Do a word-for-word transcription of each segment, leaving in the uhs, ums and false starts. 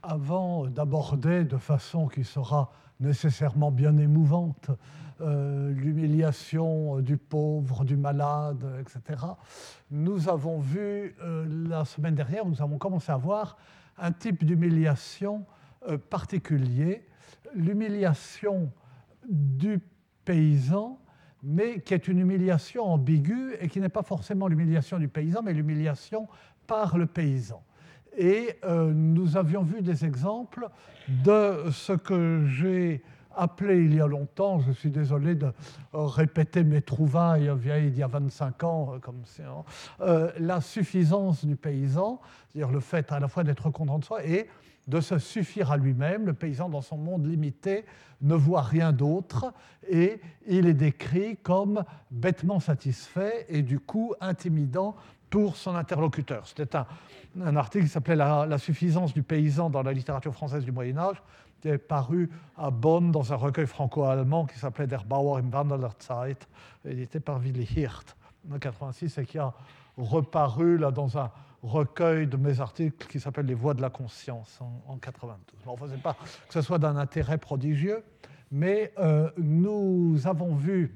avant d'aborder de façon qui sera nécessairement bien émouvante euh, l'humiliation du pauvre, du malade, et cetera, nous avons vu euh, la semaine dernière, nous avons commencé à voir un type d'humiliation euh, particulier, l'humiliation du paysan, mais qui est une humiliation ambiguë et qui n'est pas forcément l'humiliation du paysan, mais l'humiliation par le paysan. Et euh, nous avions vu des exemples de ce que j'ai appelé il y a longtemps, je suis désolé de répéter mes trouvailles vieilles d'il y a vingt-cinq ans, comme c'est, hein, euh, la suffisance du paysan, c'est-à-dire le fait à la fois d'être content de soi et de se suffire à lui-même. Le paysan, dans son monde limité, ne voit rien d'autre et il est décrit comme bêtement satisfait et du coup intimidant pour son interlocuteur. C'était un, un article qui s'appelait la, la suffisance du paysan dans la littérature française du Moyen-Âge, qui est paru à Bonn dans un recueil franco-allemand qui s'appelait Der Bauer im Wandel der Zeit, édité par Willy Hirt en mille neuf cent quatre-vingt-six et qui a reparu là, dans un recueil de mes articles qui s'appelle Les Voix de la conscience en, en mille neuf cent quatre-vingt-douze. Bon, enfin, c'est pas que ce soit d'un intérêt prodigieux, mais euh, nous avons vu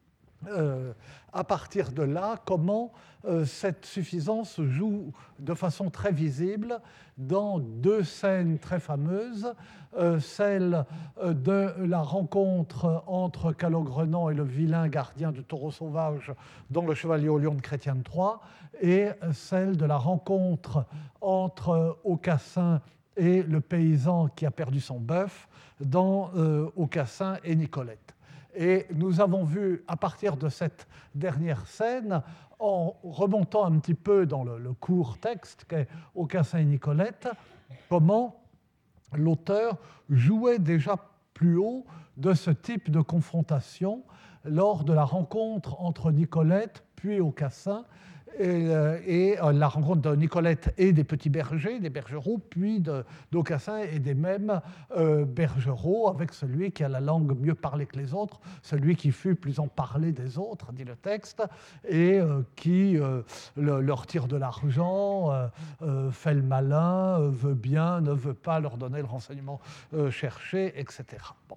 euh, à partir de là comment euh, cette suffisance joue de façon très visible dans deux scènes très fameuses, euh, celle euh, de la rencontre entre Calogrenant et le vilain gardien du taureau sauvage dans Le Chevalier au lion de Chrétien de Troyes, et celle de la rencontre entre Aucassin et le paysan qui a perdu son bœuf dans euh, Aucassin et Nicolette. Et nous avons vu, à partir de cette dernière scène, en remontant un petit peu dans le, le court texte qu'est Aucassin et Nicolette, comment l'auteur jouait déjà plus haut de ce type de confrontation lors de la rencontre entre Nicolette puis Aucassin, et, et la rencontre de Nicolette et des petits bergers, des bergeraux, puis d'Aucassin et des mêmes euh, bergeraux, avec celui qui a la langue mieux parlée que les autres, celui qui fut plus en parler des autres, dit le texte, et euh, qui euh, le, leur tire de l'argent, euh, euh, fait le malin, euh, veut bien, ne veut pas leur donner le renseignement euh, cherché, et cetera. Bon.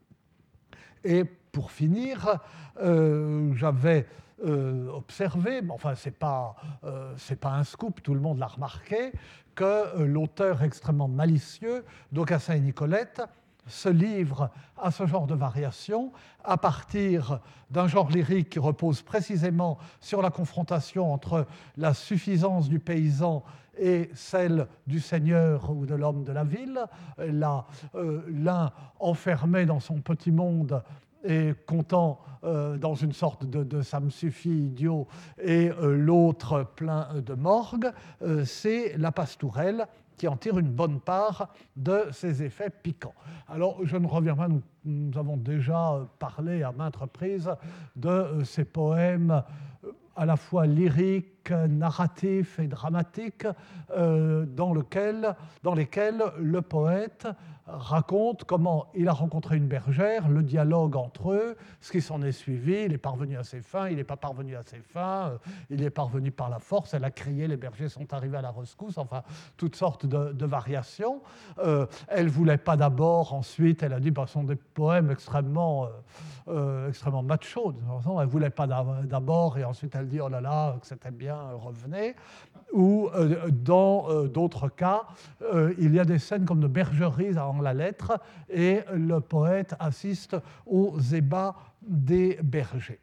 Et pour finir, euh, j'avais Euh, observé, mais enfin, ce n'est pas, euh, c'est pas un scoop, tout le monde l'a remarqué, que euh, l'auteur extrêmement malicieux d'Aucassin et Nicolette se livre à ce genre de variation à partir d'un genre lyrique qui repose précisément sur la confrontation entre la suffisance du paysan et celle du seigneur ou de l'homme de la ville, là, euh, l'un enfermé dans son petit monde et content euh, dans une sorte de, de ça me suffit idiot, et euh, l'autre plein de morgue, euh, c'est la pastourelle qui en tire une bonne part de ses effets piquants. Alors, je ne reviens pas, nous, nous avons déjà parlé à maintes reprises de euh, ces poèmes à la fois lyriques, narratifs et dramatiques, euh, dans, lequel, dans lesquels le poète raconte comment il a rencontré une bergère, le dialogue entre eux, ce qui s'en est suivi, il est parvenu à ses fins, il n'est pas parvenu à ses fins, il est parvenu par la force, elle a crié, les bergers sont arrivés à la rescousse, enfin, toutes sortes de, de variations. Euh, elle ne voulait pas d'abord, ensuite, elle a dit, bah, ce sont des poèmes extrêmement, euh, euh, extrêmement machos, elle ne voulait pas d'abord, et ensuite elle dit, oh là là, que c'était bien, revenez. Ou euh, dans euh, d'autres cas, euh, il y a des scènes comme de bergeries en la lettre, et le poète assiste aux ébats des bergers.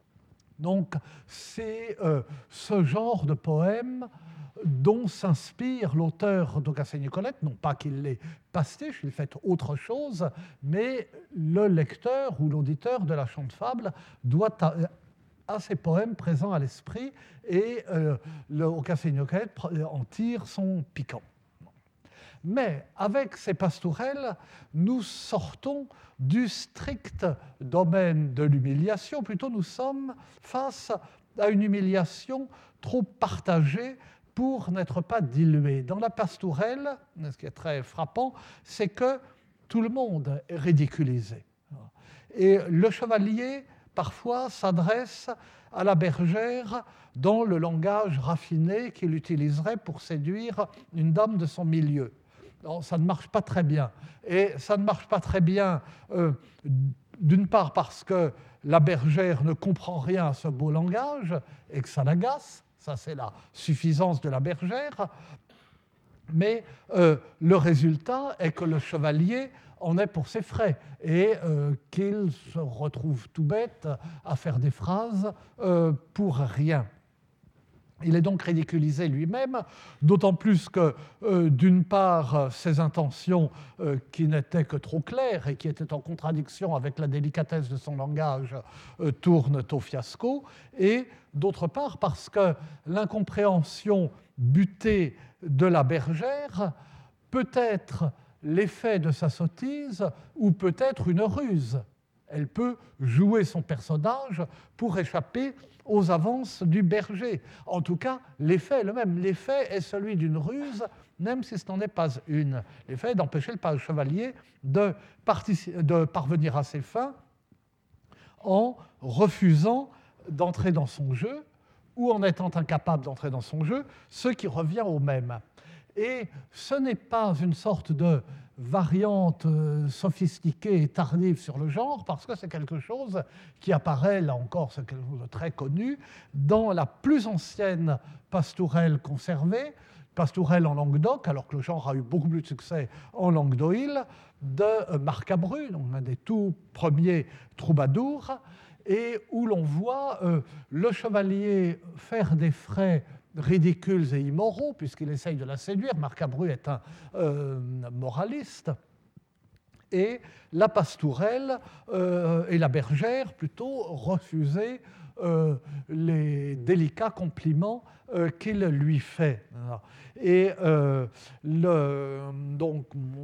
Donc, c'est euh, ce genre de poème dont s'inspire l'auteur d'Aucassin et Nicolette, non pas qu'il les pastiche, il fait autre chose, mais le lecteur ou l'auditeur de la chante-fable doit à ces poèmes présents à l'esprit, et euh, le Aucassin et Nicolette en tire son piquant. Mais avec ces pastourelles, nous sortons du strict domaine de l'humiliation, plutôt nous sommes face à une humiliation trop partagée pour n'être pas diluée. Dans la pastourelle, ce qui est très frappant, c'est que tout le monde est ridiculisé. Et le chevalier parfois s'adresse à la bergère dans le langage raffiné qu'il utiliserait pour séduire une dame de son milieu. non, ça ne marche pas très bien. Et ça ne marche pas très bien, euh, d'une part parce que la bergère ne comprend rien à ce beau langage et que ça l'agace, ça c'est la suffisance de la bergère, mais euh, le résultat est que le chevalier en est pour ses frais et euh, qu'il se retrouve tout bête à faire des phrases euh, pour rien. Il est donc ridiculisé lui-même, d'autant plus que, euh, d'une part, ses intentions euh, qui n'étaient que trop claires et qui étaient en contradiction avec la délicatesse de son langage euh, tournent au fiasco, et d'autre part, parce que l'incompréhension butée de la bergère peut être l'effet de sa sottise ou peut être une ruse. Elle peut jouer son personnage pour échapper aux avances du berger. En tout cas, l'effet est le même. L'effet est celui d'une ruse, même si ce n'en est pas une. L'effet est d'empêcher le chevalier de, de parvenir à ses fins en refusant d'entrer dans son jeu ou en étant incapable d'entrer dans son jeu, ce qui revient au même. Et ce n'est pas une sorte de variante sophistiquée et tardive sur le genre, parce que c'est quelque chose qui apparaît, là encore, c'est quelque chose de très connu, dans la plus ancienne pastourelle conservée, pastourelle en Languedoc, alors que le genre a eu beaucoup plus de succès en Languedoil, de Marcabru, donc un des tout premiers troubadours, et où l'on voit euh, le chevalier faire des frais ridicules et immoraux, puisqu'il essaye de la séduire. Marcabru est un euh, moraliste. Et la pastourelle euh, et la bergère, plutôt, refusaient euh, les délicats compliments euh, qu'il lui fait. Et euh, le, donc,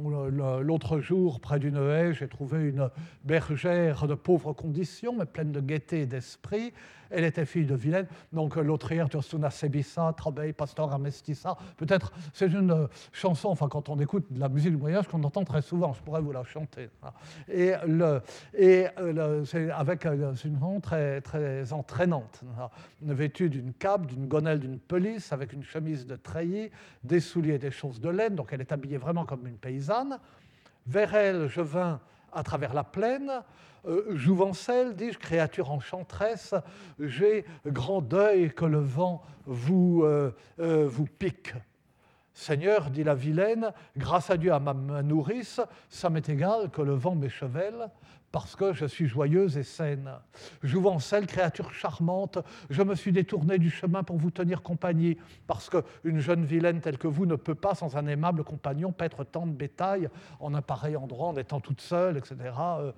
l'autre jour, près d'une haie, j'ai trouvé une bergère de pauvres conditions, mais pleine de gaieté et d'esprit. Elle était fille de Vilaine, donc l'autrière Giostuna Sebissa, Trabei, Pastora Mestiza. Peut-être, c'est une chanson, enfin, quand on écoute de la musique du Moyen-Âge, qu'on entend très souvent, je pourrais vous la chanter. Et, le, et le, c'est avec c'est une chanson très, très entraînante, vêtue d'une cape, d'une gonelle, d'une pelisse, avec une chemise de treillis, des souliers et des chausses de laine, donc elle est habillée vraiment comme une paysanne. Vers elle, je vins à travers la plaine. Euh, Jouvencelle, dis-je, créature enchanteresse, j'ai grand deuil que le vent vous, euh, euh, vous pique. Seigneur, dit la vilaine, grâce à Dieu, à ma, ma nourrice, ça m'est égal que le vent m'échevelle, parce que je suis joyeuse et saine. Jouvencelle, créature charmante, je me suis détournée du chemin pour vous tenir compagnie, parce qu'une jeune vilaine telle que vous ne peut pas, sans un aimable compagnon, paître tant de bétail en un pareil endroit, en étant toute seule, et cetera. Euh,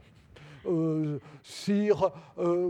Euh, Sire, euh,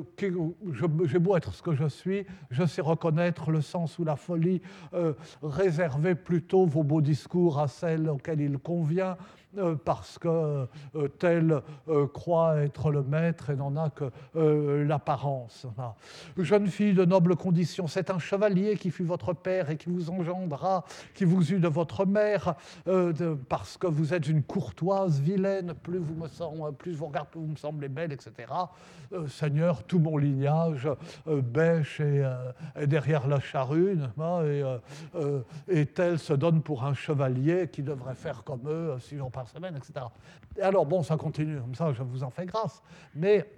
j'ai beau être ce que je suis, je sais reconnaître le sens ou la folie, euh, réservez plutôt vos beaux discours à celles auxquelles il convient, euh, parce que euh, tel euh, croit être le maître et n'en a que euh, l'apparence. Ah. Jeune fille de noble condition, c'est un chevalier qui fut votre père et qui vous engendra, qui vous eut de votre mère, euh, de, parce que vous êtes une courtoise vilaine, plus vous me semble, plus je vous regarde, plus vous me semblez belle, et cetera. Euh, Seigneur, tout mon lignage euh, bêche et, euh, et derrière la charrue, et, euh, euh, et tel se donne pour un chevalier qui devrait faire comme eux euh, six jours par semaine, et cetera. Et alors, bon, ça continue comme ça, je vous en fais grâce, mais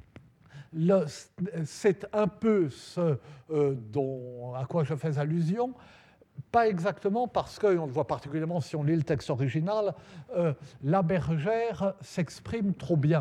le, c'est un peu ce euh, dont, à quoi je fais allusion. Pas exactement parce que, on le voit particulièrement si on lit le texte original, euh, la bergère s'exprime trop bien.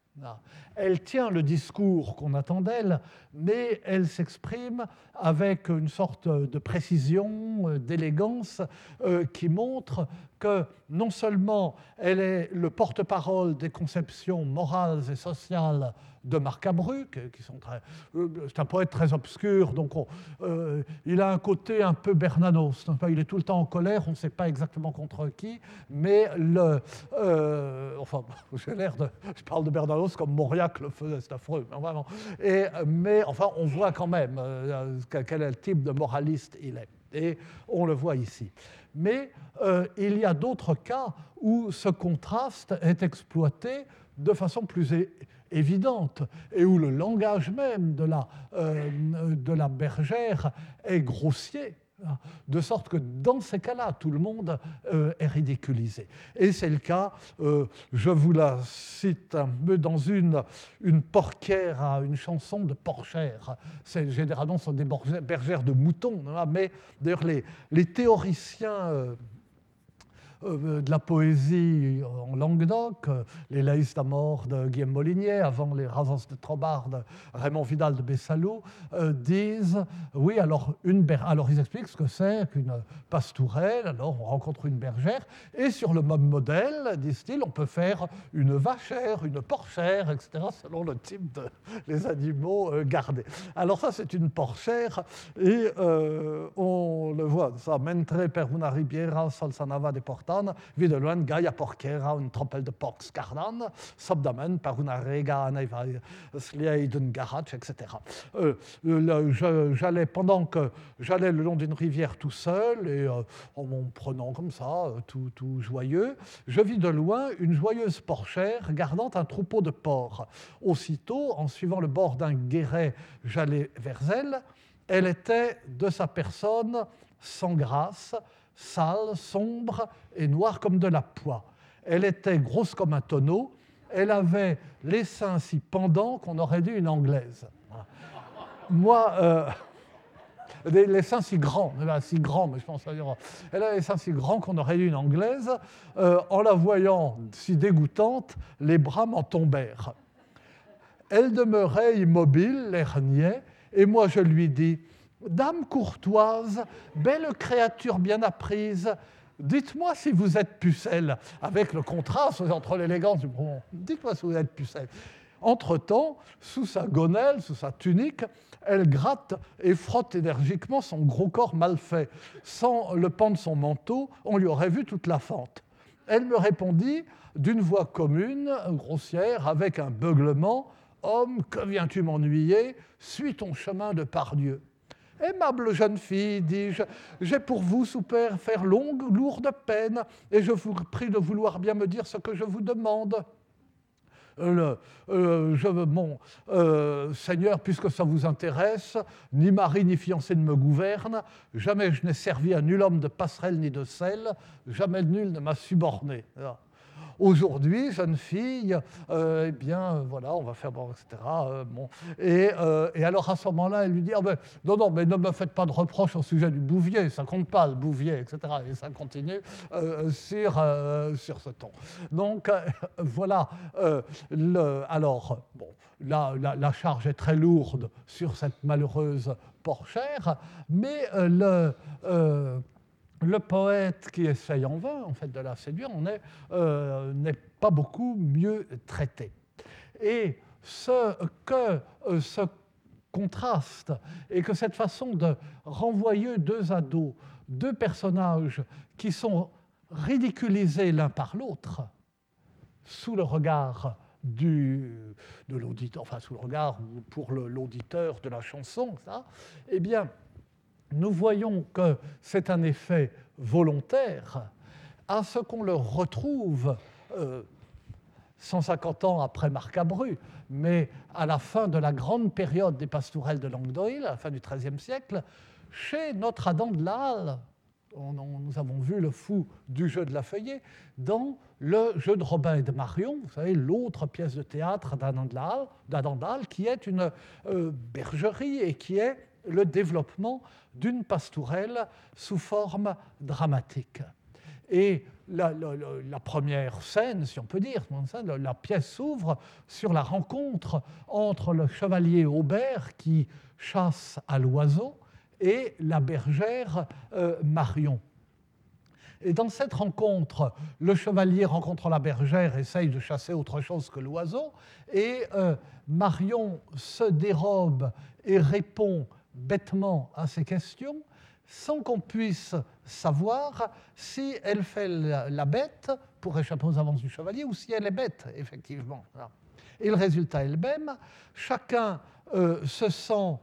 Elle tient le discours qu'on attend d'elle, mais elle s'exprime avec une sorte de précision, d'élégance, euh, qui montre que non seulement elle est le porte-parole des conceptions morales et sociales de Marcabru, qui sont très, c'est un poète très obscur, donc on, euh, il a un côté un peu Bernanos. Il est tout le temps en colère, on ne sait pas exactement contre qui, mais le, euh, enfin, j'ai l'air de, je parle de Bernanos comme Mauriac le faisait, c'est affreux, mais, vraiment. Et, mais enfin, on voit quand même euh, quel est le type de moraliste il est, et on le voit ici. Mais euh, il y a d'autres cas où ce contraste est exploité de façon plus é- évidente et où le langage même de la, euh, de la bergère est grossier. De sorte que dans ces cas-là, tout le monde euh, est ridiculisé. Et c'est le cas, euh, je vous la cite un peu dans une, une porquière, une chanson de porchère. C'est, généralement, ce sont des bergères de moutons, hein, mais d'ailleurs, les, les théoriciens euh, de la poésie en Languedoc, les Laïs d'Amor de Guillaume Molinier, avant les Rasans de Trobard de Raymond Vidal de Bessalou, euh, disent, oui, alors, une ber... alors ils expliquent ce que c'est qu'une pastourelle, alors on rencontre une bergère, et sur le même modèle, disent-ils, on peut faire une vachère, une porchère, et cetera, selon le type de les animaux euh, gardés. Alors ça, c'est une porchère, et euh, on le voit, ça, mentre per una ribiera sol sanava de porta, vi de loin gaia porquera un tropel de porcs cardan, subdamen par una rega anaiva sliei d'un garach, et cetera. Euh, le, je, j'allais, pendant que j'allais le long d'une rivière tout seul, et euh, en m'en prenant comme ça, tout, tout joyeux, je vis de loin une joyeuse porchère gardant un troupeau de porcs. Aussitôt, en suivant le bord d'un guéret, j'allais vers elle. Elle était de sa personne sans grâce, sale, sombre et noire comme de la poix. Elle était grosse comme un tonneau. Elle avait les seins si pendants qu'on aurait dit une anglaise. Moi, euh, les, les seins si grands, si grands, mais je pense à dire, elle avait les seins si grands qu'on aurait dit une anglaise. Euh, en la voyant si dégoûtante, les bras m'en tombèrent. Elle demeurait immobile, l'air niais, et moi je lui dis: Dame courtoise, belle créature bien apprise, dites-moi si vous êtes pucelle, avec le contraste entre l'élégance du bon. Dites-moi si vous êtes pucelle. Entre-temps, sous sa gonelle, sous sa tunique, elle gratte et frotte énergiquement son gros corps mal fait. Sans le pan de son manteau, on lui aurait vu toute la fente. Elle me répondit d'une voix commune, grossière, avec un beuglement: Homme, que viens-tu m'ennuyer? Suis ton chemin de par Dieu. Aimable jeune fille, dis-je, j'ai pour vous souper faire longue, lourde peine, et je vous prie de vouloir bien me dire ce que je vous demande. Le, euh, je, mon euh, Seigneur, puisque ça vous intéresse, ni mari ni fiancé ne me gouverne, jamais je n'ai servi à nul homme de passerelle ni de selle, jamais nul ne m'a suborné. Aujourd'hui, jeune fille, euh, eh bien, voilà, on va faire bon, et cetera. Euh, bon. et, euh, et alors, à ce moment-là, elle lui dit oh, ben, non, non, mais ne me faites pas de reproches au sujet du Bouvier, ça compte pas, le Bouvier, et cetera. Et ça continue euh, sur, euh, sur ce ton. Donc, euh, voilà. Euh, le, alors, bon, la, la, la charge est très lourde sur cette malheureuse porchère, mais euh, le. Euh, Le poète qui essaye en vain, en fait, de la séduire, n'est euh, pas beaucoup mieux traité. Et ce que euh, ce contraste et que cette façon de renvoyer deux ados, deux personnages qui sont ridiculisés l'un par l'autre, sous le regard du, de l'auditeur, enfin sous le regard pour le, l'auditeur de la chanson, ça, eh bien, nous voyons que c'est un effet volontaire à ce qu'on le retrouve euh, cent cinquante ans après Marcabru, mais à la fin de la grande période des pastourelles de Languedoil, à la fin du treizième siècle, chez notre Adam de la Halle. On, on, nous avons vu le fou du jeu de la feuillée dans le jeu de Robin et de Marion, vous savez, l'autre pièce de théâtre d'Adam de la Halle, qui est une euh, bergerie et qui est le développement d'une pastourelle sous forme dramatique. Et la, la, la première scène, si on peut dire, la pièce s'ouvre sur la rencontre entre le chevalier Aubert qui chasse à l'oiseau et la bergère euh, Marion. Et dans cette rencontre, le chevalier rencontre la bergère, essaye de chasser autre chose que l'oiseau, et euh, Marion se dérobe et répond bêtement à ces questions, sans qu'on puisse savoir si elle fait la, la bête pour échapper aux avances du chevalier ou si elle est bête, effectivement. Et le résultat est le même. Chacun euh, se sent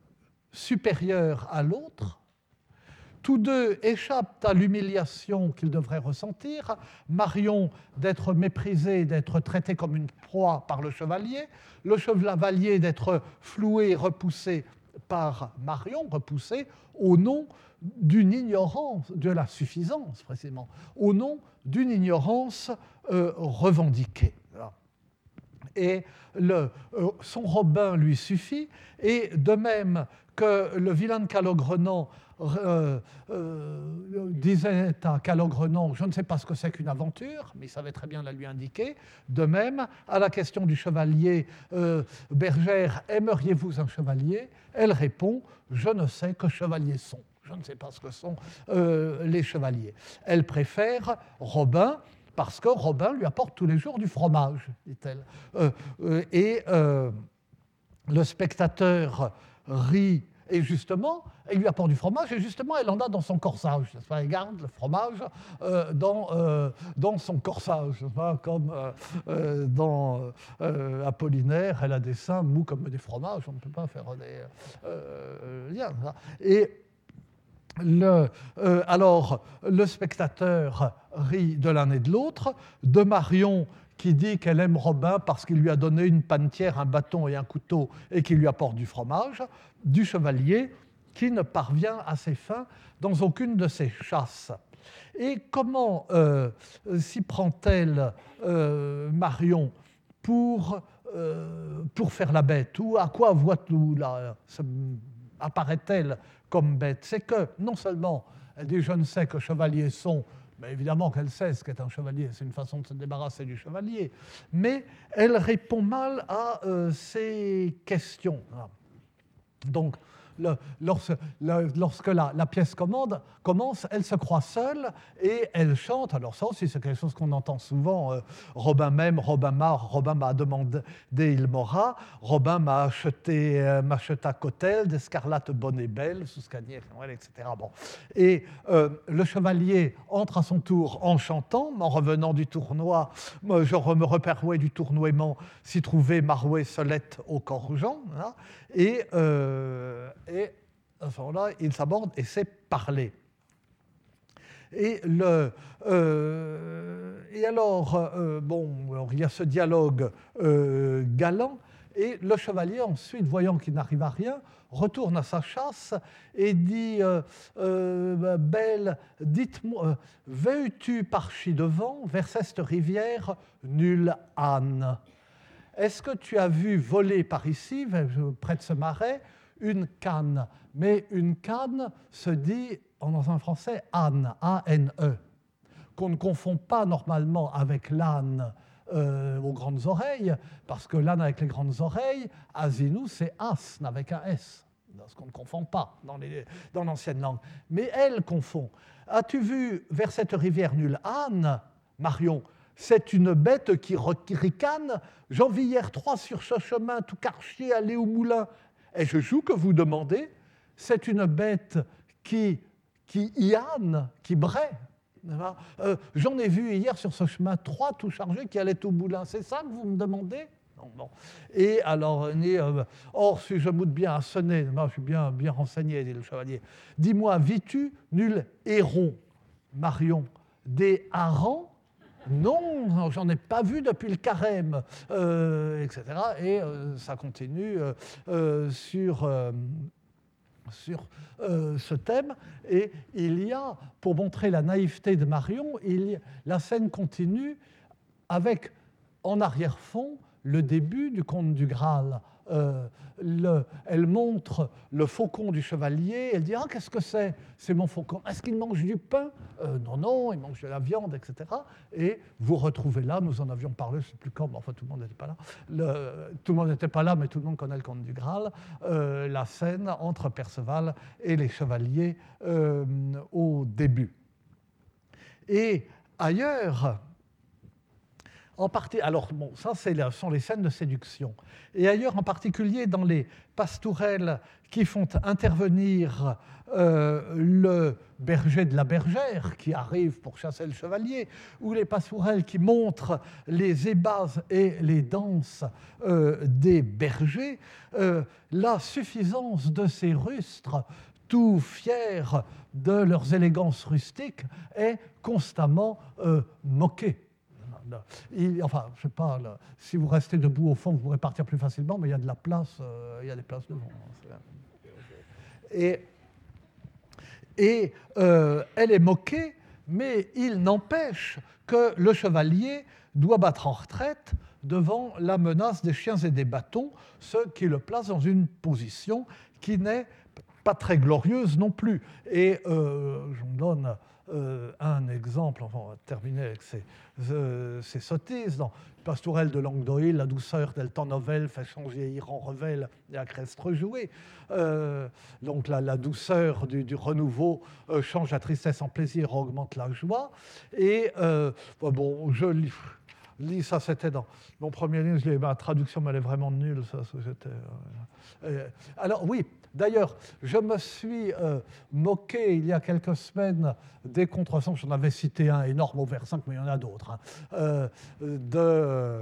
supérieur à l'autre. Tous deux échappent à l'humiliation qu'ils devraient ressentir. Marion d'être méprisée, d'être traitée comme une proie par le chevalier. Le chevalier d'être floué et repoussé par Marion, repoussé au nom d'une ignorance, de la suffisance précisément, au nom d'une ignorance euh, revendiquée. Et le, euh, son Robin lui suffit, et de même que le vilain de Calogrenant euh, euh, disait à Calogrenant, je ne sais pas ce que c'est qu'une aventure, mais il savait très bien la lui indiquer. De même, à la question du chevalier, euh, bergère, aimeriez-vous un chevalier? Elle répond, je ne sais que chevaliers sont. Je ne sais pas ce que sont euh, les chevaliers. Elle préfère Robin, parce que Robin lui apporte tous les jours du fromage, dit-elle. Euh, euh, et euh, le spectateur rit, et justement, elle lui apporte du fromage, et justement, elle en a dans son corsage. Elle garde le fromage euh, dans, euh, dans son corsage, comme euh, euh, dans euh, Apollinaire, elle a des seins mous comme des fromages, on ne peut pas faire des euh, liens. Et Le, euh, alors, le spectateur rit de l'un et de l'autre, de Marion qui dit qu'elle aime Robin parce qu'il lui a donné une panetière, un bâton et un couteau et qu'il lui apporte du fromage, du chevalier qui ne parvient à ses fins dans aucune de ses chasses. Et comment euh, s'y prend-elle, euh, Marion, pour, euh, pour faire la bête? Ou à quoi voit-on là, apparaît-elle comme bête? C'est que, non seulement elle dit « je ne sais que chevaliers sont », mais évidemment qu'elle sait ce qu'est un chevalier, c'est une façon de se débarrasser du chevalier, mais elle répond mal à euh, ces questions. Donc, le, lorsque, le, lorsque la, la pièce commande, commence, elle se croit seule et elle chante. Alors ça aussi, c'est quelque chose qu'on entend souvent. Euh, Robin m'aime, Robin m'a, Robin m'a demandé, il m'aura. Robin m'a acheté, euh, m'acheta cotel, d'escarlate bonne et belle, sous Scanier, et cetera. Bon. Et euh, le chevalier entre à son tour en chantant, en revenant du tournoi, moi, je me reperrouais du tournoiement, s'y trouvait Marouet Solette au Corjan, hein, et, euh, et à ce moment-là, il s'aborde et sait parler. Et, le, euh, et alors, euh, bon, alors, il y a ce dialogue euh, galant, et le chevalier, ensuite, voyant qu'il n'arrive à rien, retourne à sa chasse et dit euh, euh, « Belle, dites-moi, euh, veux-tu par ci-devant, vers cette rivière, nulle âne ?» Est-ce que tu as vu voler par ici, près de ce marais, une canne? Mais une canne se dit, dans un français, âne, A N E, qu'on ne confond pas normalement avec l'âne euh, aux grandes oreilles, parce que l'âne avec les grandes oreilles, Asinou, c'est asne avec un S, ce qu'on ne confond pas dans, les, dans l'ancienne langue. Mais elle confond. As-tu vu vers cette rivière nulle âne, Marion? C'est une bête qui ricane. J'en vis hier trois sur ce chemin, tout carchier, aller au moulin. Et je joue que vous demandez. C'est une bête qui, qui iane, qui braie. Euh, j'en ai vu hier sur ce chemin trois tout chargés qui allaient au moulin. C'est ça que vous me demandez? Non, bon. Et alors, euh, or, si je moute bien à sonner, moi, je suis bien, bien renseigné, dit le chevalier. Dis-moi, vis-tu nul héron, Marion, des harengs? Non, j'en ai pas vu depuis le carême, euh, et cetera. Et euh, ça continue euh, euh, sur, euh, sur euh, ce thème. Et il y a, pour montrer la naïveté de Marion, il y a, la scène continue avec, en arrière-fond, le début du conte du Graal. Euh, le, elle montre le faucon du chevalier, elle dit « Ah, qu'est-ce que c'est? C'est mon faucon. Est-ce qu'il mange du pain? euh, Non, non, il mange de la viande, et cetera » Et vous retrouvez là, nous en avions parlé, je ne sais plus quand, mais enfin tout le monde n'était pas là, le, tout le monde n'était pas là, mais tout le monde connaît le conte du Graal, euh, la scène entre Perceval et les chevaliers euh, au début. Et ailleurs, en partie, alors, bon, ça, ce sont les scènes de séduction. Et ailleurs, en particulier dans les pastourelles qui font intervenir euh, le berger de la bergère qui arrive pour chasser le chevalier, ou les pastourelles qui montrent les ébats et les danses euh, des bergers, euh, la suffisance de ces rustres, tout fiers de leurs élégances rustiques, est constamment euh, moquée. Il, enfin, je sais pas, là, si vous restez debout au fond, vous pourrez partir plus facilement, mais il y a de la place, euh, il y a des places devant. Et, et euh, elle est moquée, mais il n'empêche que le chevalier doit battre en retraite devant la menace des chiens et des bâtons, ce qui le place dans une position qui n'est pas très glorieuse non plus. Et euh, je vous donne euh, un exemple, enfin, on va terminer avec ces, euh, ces sottises. Dans Pastourelle de Langdoil, la douceur del temps novel fait changer Iran revel et à Crestre jouer. Euh, donc la, la douceur du, du renouveau euh, change la tristesse en plaisir, augmente la joie. Et euh, bon, je lis... Lis, ça c'était dans mon premier livre, je ma traduction elle est vraiment nulle. Ça, ça, j'étais, euh, alors oui, d'ailleurs, je me suis euh, moqué il y a quelques semaines des contresens, j'en avais cité un énorme au vers cinq, mais il y en a d'autres, hein, euh, de,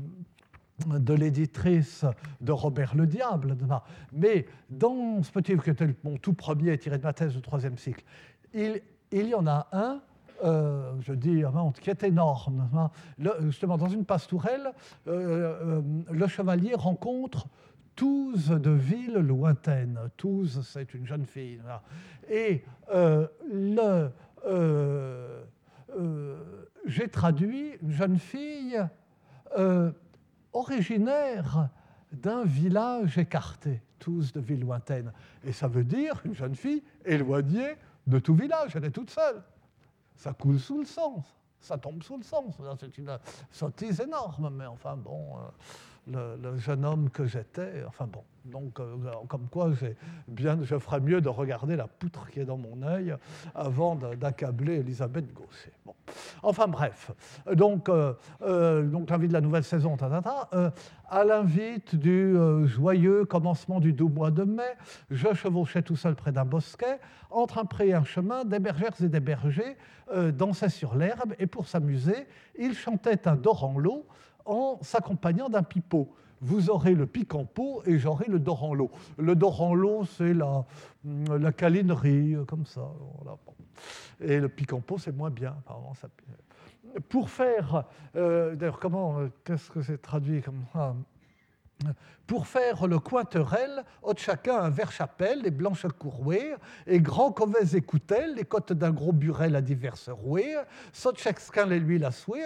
de l'éditrice de Robert le Diable. Mais dans ce petit livre qui était mon tout premier, tiré de ma thèse de troisième cycle, il, il y en a un Euh, je dis, qui est énorme. Hein. Le, justement, dans une pastourelle, euh, euh, le chevalier rencontre Touze de ville lointaine. Touze, c'est une jeune fille. Là. Et euh, le, euh, euh, j'ai traduit une jeune fille euh, originaire d'un village écarté, Touze de ville lointaine. Et ça veut dire une jeune fille éloignée de tout village, elle est toute seule. Ça coule sous le sang, ça tombe sous le sang. C'est une sottise énorme, mais enfin bon, euh, le, le jeune homme que j'étais, enfin bon. Donc, euh, comme quoi, j'ai bien, je ferais mieux de regarder la poutre qui est dans mon œil avant d'accabler Elisabeth Gaucher. Bon. Enfin bref, donc, euh, euh, donc l'invite de la nouvelle saison, ta, ta, ta, euh, à l'invite du euh, joyeux commencement du doux mois de mai, je chevauchais tout seul près d'un bosquet, entre un pré et un chemin, des bergères et des bergers euh, dansaient sur l'herbe, et pour s'amuser, ils chantaient un doranlo en s'accompagnant d'un pipeau. Vous aurez le pic en pot et j'aurai le doranlo. Le doranlo, c'est la, la câlinerie, comme ça. Voilà. Et le pic en pot, c'est moins bien. Apparemment, ça... Pour faire... Euh, d'ailleurs, comment... Qu'est-ce que c'est traduit comme ça ? Pour faire le cointerel, ôte chacun un verre chapelle, les blanches courouées, et grand covès et coutel, les côtes d'un gros burel à diverses rouées, saute chacun les l'huile à souhait,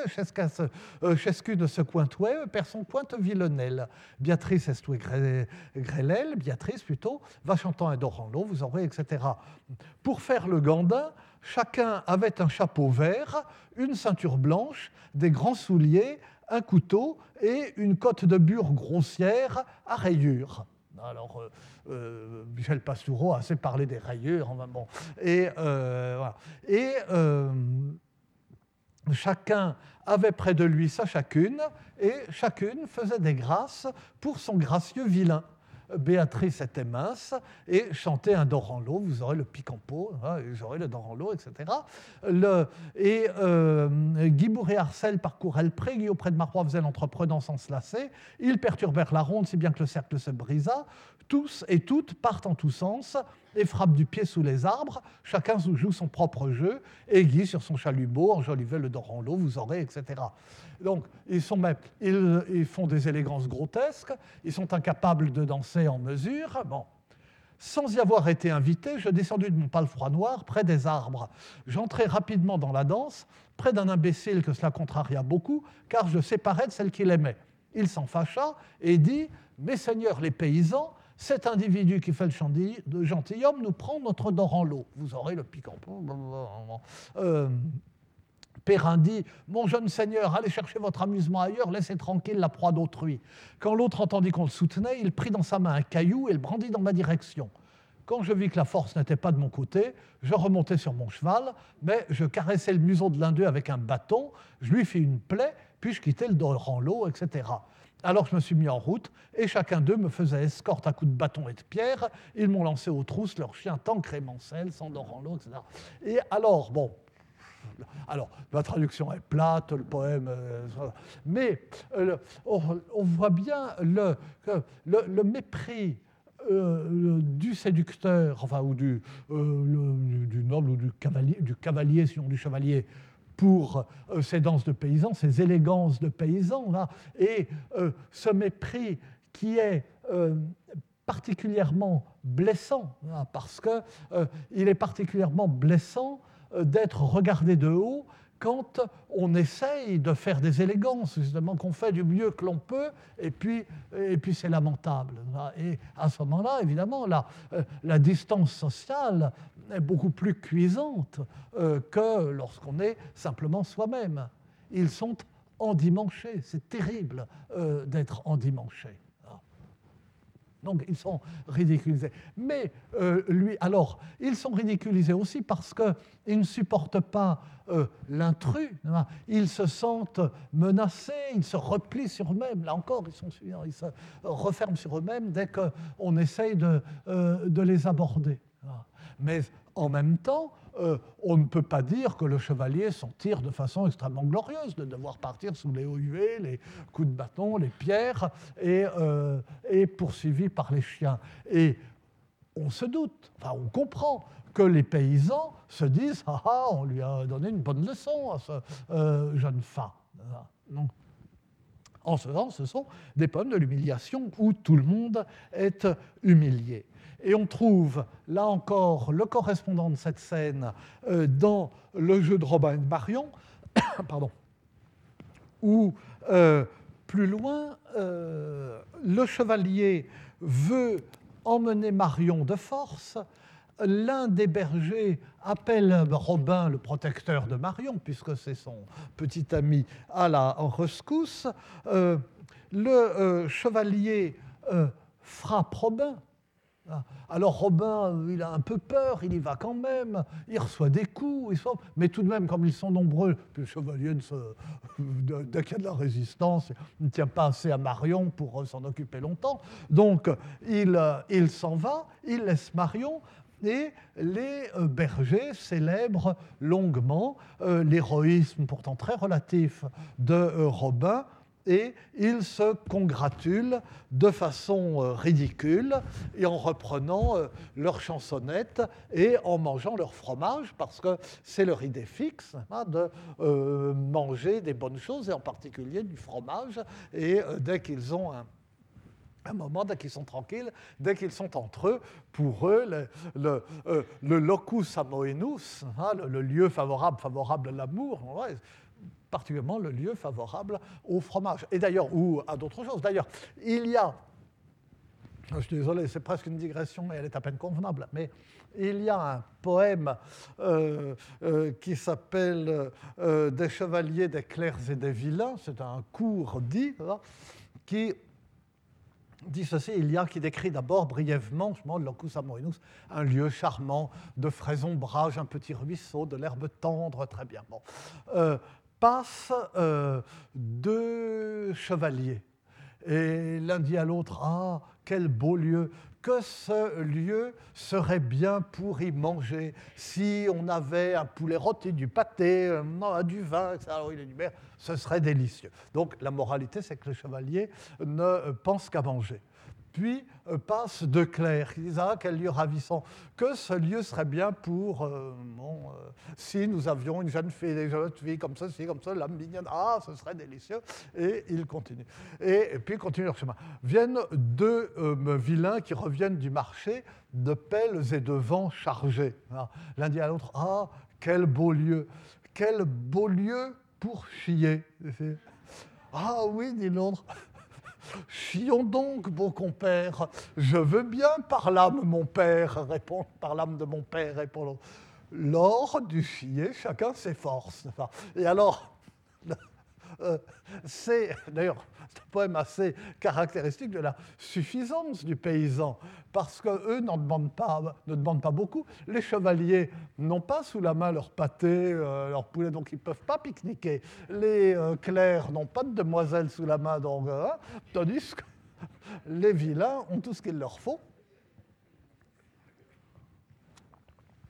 chacune se cointouet, per son cointe villenelle. Béatrice estoué grêlel, Béatrice plutôt, va chantant un doranlo, vous aurez, et cetera. Pour faire le gandin, chacun avait un chapeau vert, une ceinture blanche, des grands souliers, un couteau et une cotte de bure grossière à rayures. Alors, euh, euh, Michel Pastoureau a assez parlé des rayures. Enfin, bon. Et, euh, voilà. et euh, chacun avait près de lui sa chacune, et chacune faisait des grâces pour son gracieux vilain. Béatrice était mince et chantait un doranlo, vous aurez le pic en pot, hein, j'aurai le doranlo, et cetera. Le, et euh, Guy Bourré-Arcel parcourait le pré, Guy auprès de Marois faisait l'entreprenant sans se lasser, ils perturbèrent la ronde si bien que le cercle se brisa, tous et toutes partent en tous sens et frappent du pied sous les arbres, chacun joue son propre jeu, et Guy sur son chalumeau enjolivait le doranlo, vous aurez, et cetera. Donc, ils, sont même, ils, ils font des élégances grotesques, ils sont incapables de danser en mesure. Bon. Sans y avoir été invité, je descendis de mon palefroid noir près des arbres. J'entrai rapidement dans la danse, près d'un imbécile que cela contraria beaucoup, car je séparais de celle qu'il aimait. Il s'en fâcha et dit « Mes seigneurs les paysans, cet individu qui fait le gentilhomme nous prend notre doranlo. Vous aurez le pic en pot. Euh, Perrin dit « Mon jeune seigneur, allez chercher votre amusement ailleurs, laissez tranquille la proie d'autrui. » Quand l'autre entendit qu'on le soutenait, il prit dans sa main un caillou et le brandit dans ma direction. Quand je vis que la force n'était pas de mon côté, je remontai sur mon cheval, mais je caressais le museau de l'un d'eux avec un bâton, je lui fis une plaie, puis je quittai le doranlo, et cetera. Alors je me suis mis en route, et chacun d'eux me faisait escorte à coups de bâton et de pierre. Ils m'ont lancé aux trousses leur chien tant crémencel, sans doranlo, et cetera. Et alors, bon... Alors, la traduction est plate, le poème... Euh, mais euh, on, on voit bien le, le, le mépris euh, du séducteur, enfin, ou du, euh, le, du noble ou du cavalier, du cavalier, sinon du chevalier, pour euh, ces danses de paysans, ces élégances de paysans, là, et euh, ce mépris qui est... Euh, particulièrement blessant, hein, parce qu'il euh, est particulièrement blessant euh, d'être regardé de haut quand on essaye de faire des élégances, justement, qu'on fait du mieux que l'on peut, et puis, et puis c'est lamentable. Et à ce moment-là, évidemment, la, la distance sociale est beaucoup plus cuisante euh, que lorsqu'on est simplement soi-même. Ils sont endimanchés, c'est terrible euh, d'être endimanché. Donc, ils sont ridiculisés. Mais euh, lui, alors, ils sont ridiculisés aussi parce qu'ils ne supportent pas euh, l'intrus. Ils se sentent menacés, ils se replient sur eux-mêmes. Là encore, ils, sont, ils se referment sur eux-mêmes dès qu'on essaye de, euh, de les aborder. Mais en même temps, euh, on ne peut pas dire que le chevalier s'en tire de façon extrêmement glorieuse, de devoir partir sous les huées, les coups de bâton, les pierres, et, euh, et poursuivi par les chiens. Et on se doute, enfin on comprend que les paysans se disent « Ah ah, on lui a donné une bonne leçon à ce euh, jeune fat. » Donc, en ce sens, ce sont des poèmes de l'humiliation où tout le monde est humilié. Et on trouve, là encore, le correspondant de cette scène euh, dans le jeu de Robin et de Marion, pardon, où, euh, plus loin, euh, le chevalier veut emmener Marion de force. L'un des bergers appelle Robin le protecteur de Marion, puisque c'est son petit ami, à la rescousse. Euh, le euh, chevalier euh, frappe Robin. Alors Robin, il a un peu peur, il y va quand même, il reçoit des coups, il soit... mais tout de même, comme ils sont nombreux, le chevalier, se... dès qu'il y a de la résistance, il ne tient pas assez à Marion pour s'en occuper longtemps. Donc il, il s'en va, il laisse Marion, et les bergers célèbrent longuement euh, l'héroïsme pourtant très relatif de euh, Robin, et ils se congratulent de façon euh, ridicule et en reprenant euh, leur chansonnette et en mangeant leur fromage, parce que c'est leur idée fixe hein, de euh, manger des bonnes choses, et en particulier du fromage, et euh, dès qu'ils ont un un moment, dès qu'ils sont tranquilles, dès qu'ils sont entre eux, pour eux, le, le, euh, le locus amoenus, hein, le, le lieu favorable, favorable à l'amour, ouais, particulièrement le lieu favorable au fromage. Et d'ailleurs, ou à d'autres choses. D'ailleurs, il y a, je suis désolé, c'est presque une digression, mais elle est à peine convenable, mais il y a un poème euh, euh, qui s'appelle euh, « Des chevaliers, des clercs et des vilains », c'est un court dit, hein, qui dit ceci, il y a qui décrit d'abord brièvement, je le locus amoenus, un lieu charmant, de frais ombrages, un petit ruisseau, de l'herbe tendre, très bien. Bon. Euh, passent euh, deux chevaliers, et l'un dit à l'autre, ah, quel beau lieu, que ce lieu serait bien pour y manger, si on avait un poulet rôti, du pâté, du vin, et cetera. Alors il est dit, mais ce serait délicieux. Donc la moralité, c'est que les chevaliers ne pensent qu'à manger. Puis euh, passent deux clercs qui disent « Ah, quel lieu ravissant, que ce lieu serait bien pour, euh, bon, euh, si nous avions une jeune fille, des jeunes filles comme ça, ci, comme ça, l'âme mignonne, ah, ce serait délicieux. » Et ils continuent. Et, et puis ils continuent leur chemin. Viennent deux euh, vilains qui reviennent du marché de pelles et de vents chargés. L'un dit à l'autre « Ah, quel beau lieu, quel beau lieu pour chier. » Ah oui, dit l'autre. Chions donc, beau compère, je veux bien par l'âme mon père, répond, par l'âme de mon père, répond l'autre. Lors du chier, chacun ses forces. Et alors, euh, c'est d'ailleurs c'est un poème assez caractéristique de la suffisance du paysan, parce qu'eux n'en demandent pas, ne demandent pas beaucoup. Les chevaliers n'ont pas sous la main leur pâté, euh, leur poulet, donc ils ne peuvent pas pique-niquer. Les euh, clercs n'ont pas de demoiselles sous la main, donc, euh, tandis que les vilains ont tout ce qu'il leur faut.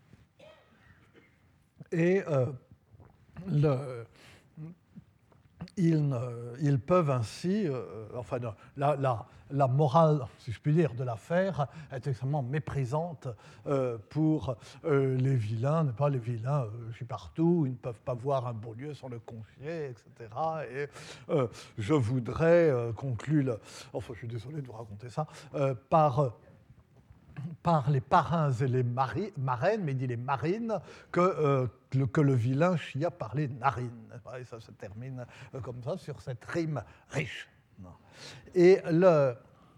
Et euh, le... ils, ne, ils peuvent ainsi, euh, enfin, la, la, la morale, si je puis dire, de l'affaire est extrêmement méprisante euh, pour euh, les vilains, n'est pas les vilains, euh, je suis partout, ils ne peuvent pas voir un beau lieu sans le confier, et cetera. Et euh, je voudrais euh, conclure, le, enfin, je suis désolé de vous raconter ça, euh, par par les parrains et les mari, marraines, mais il dit les marines, que, euh, le, que le vilain chia par les narines. Et ça se termine euh, comme ça, sur cette rime riche. Et le...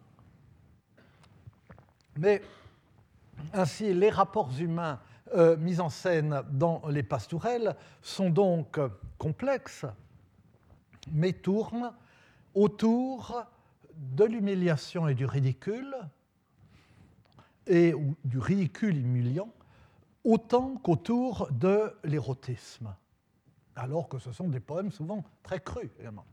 Mais ainsi, les rapports humains euh, mis en scène dans les pastourelles sont donc complexes, mais tournent autour de l'humiliation et du ridicule, et du ridicule humiliant, autant qu'autour de l'érotisme, alors que ce sont des poèmes souvent très crus également.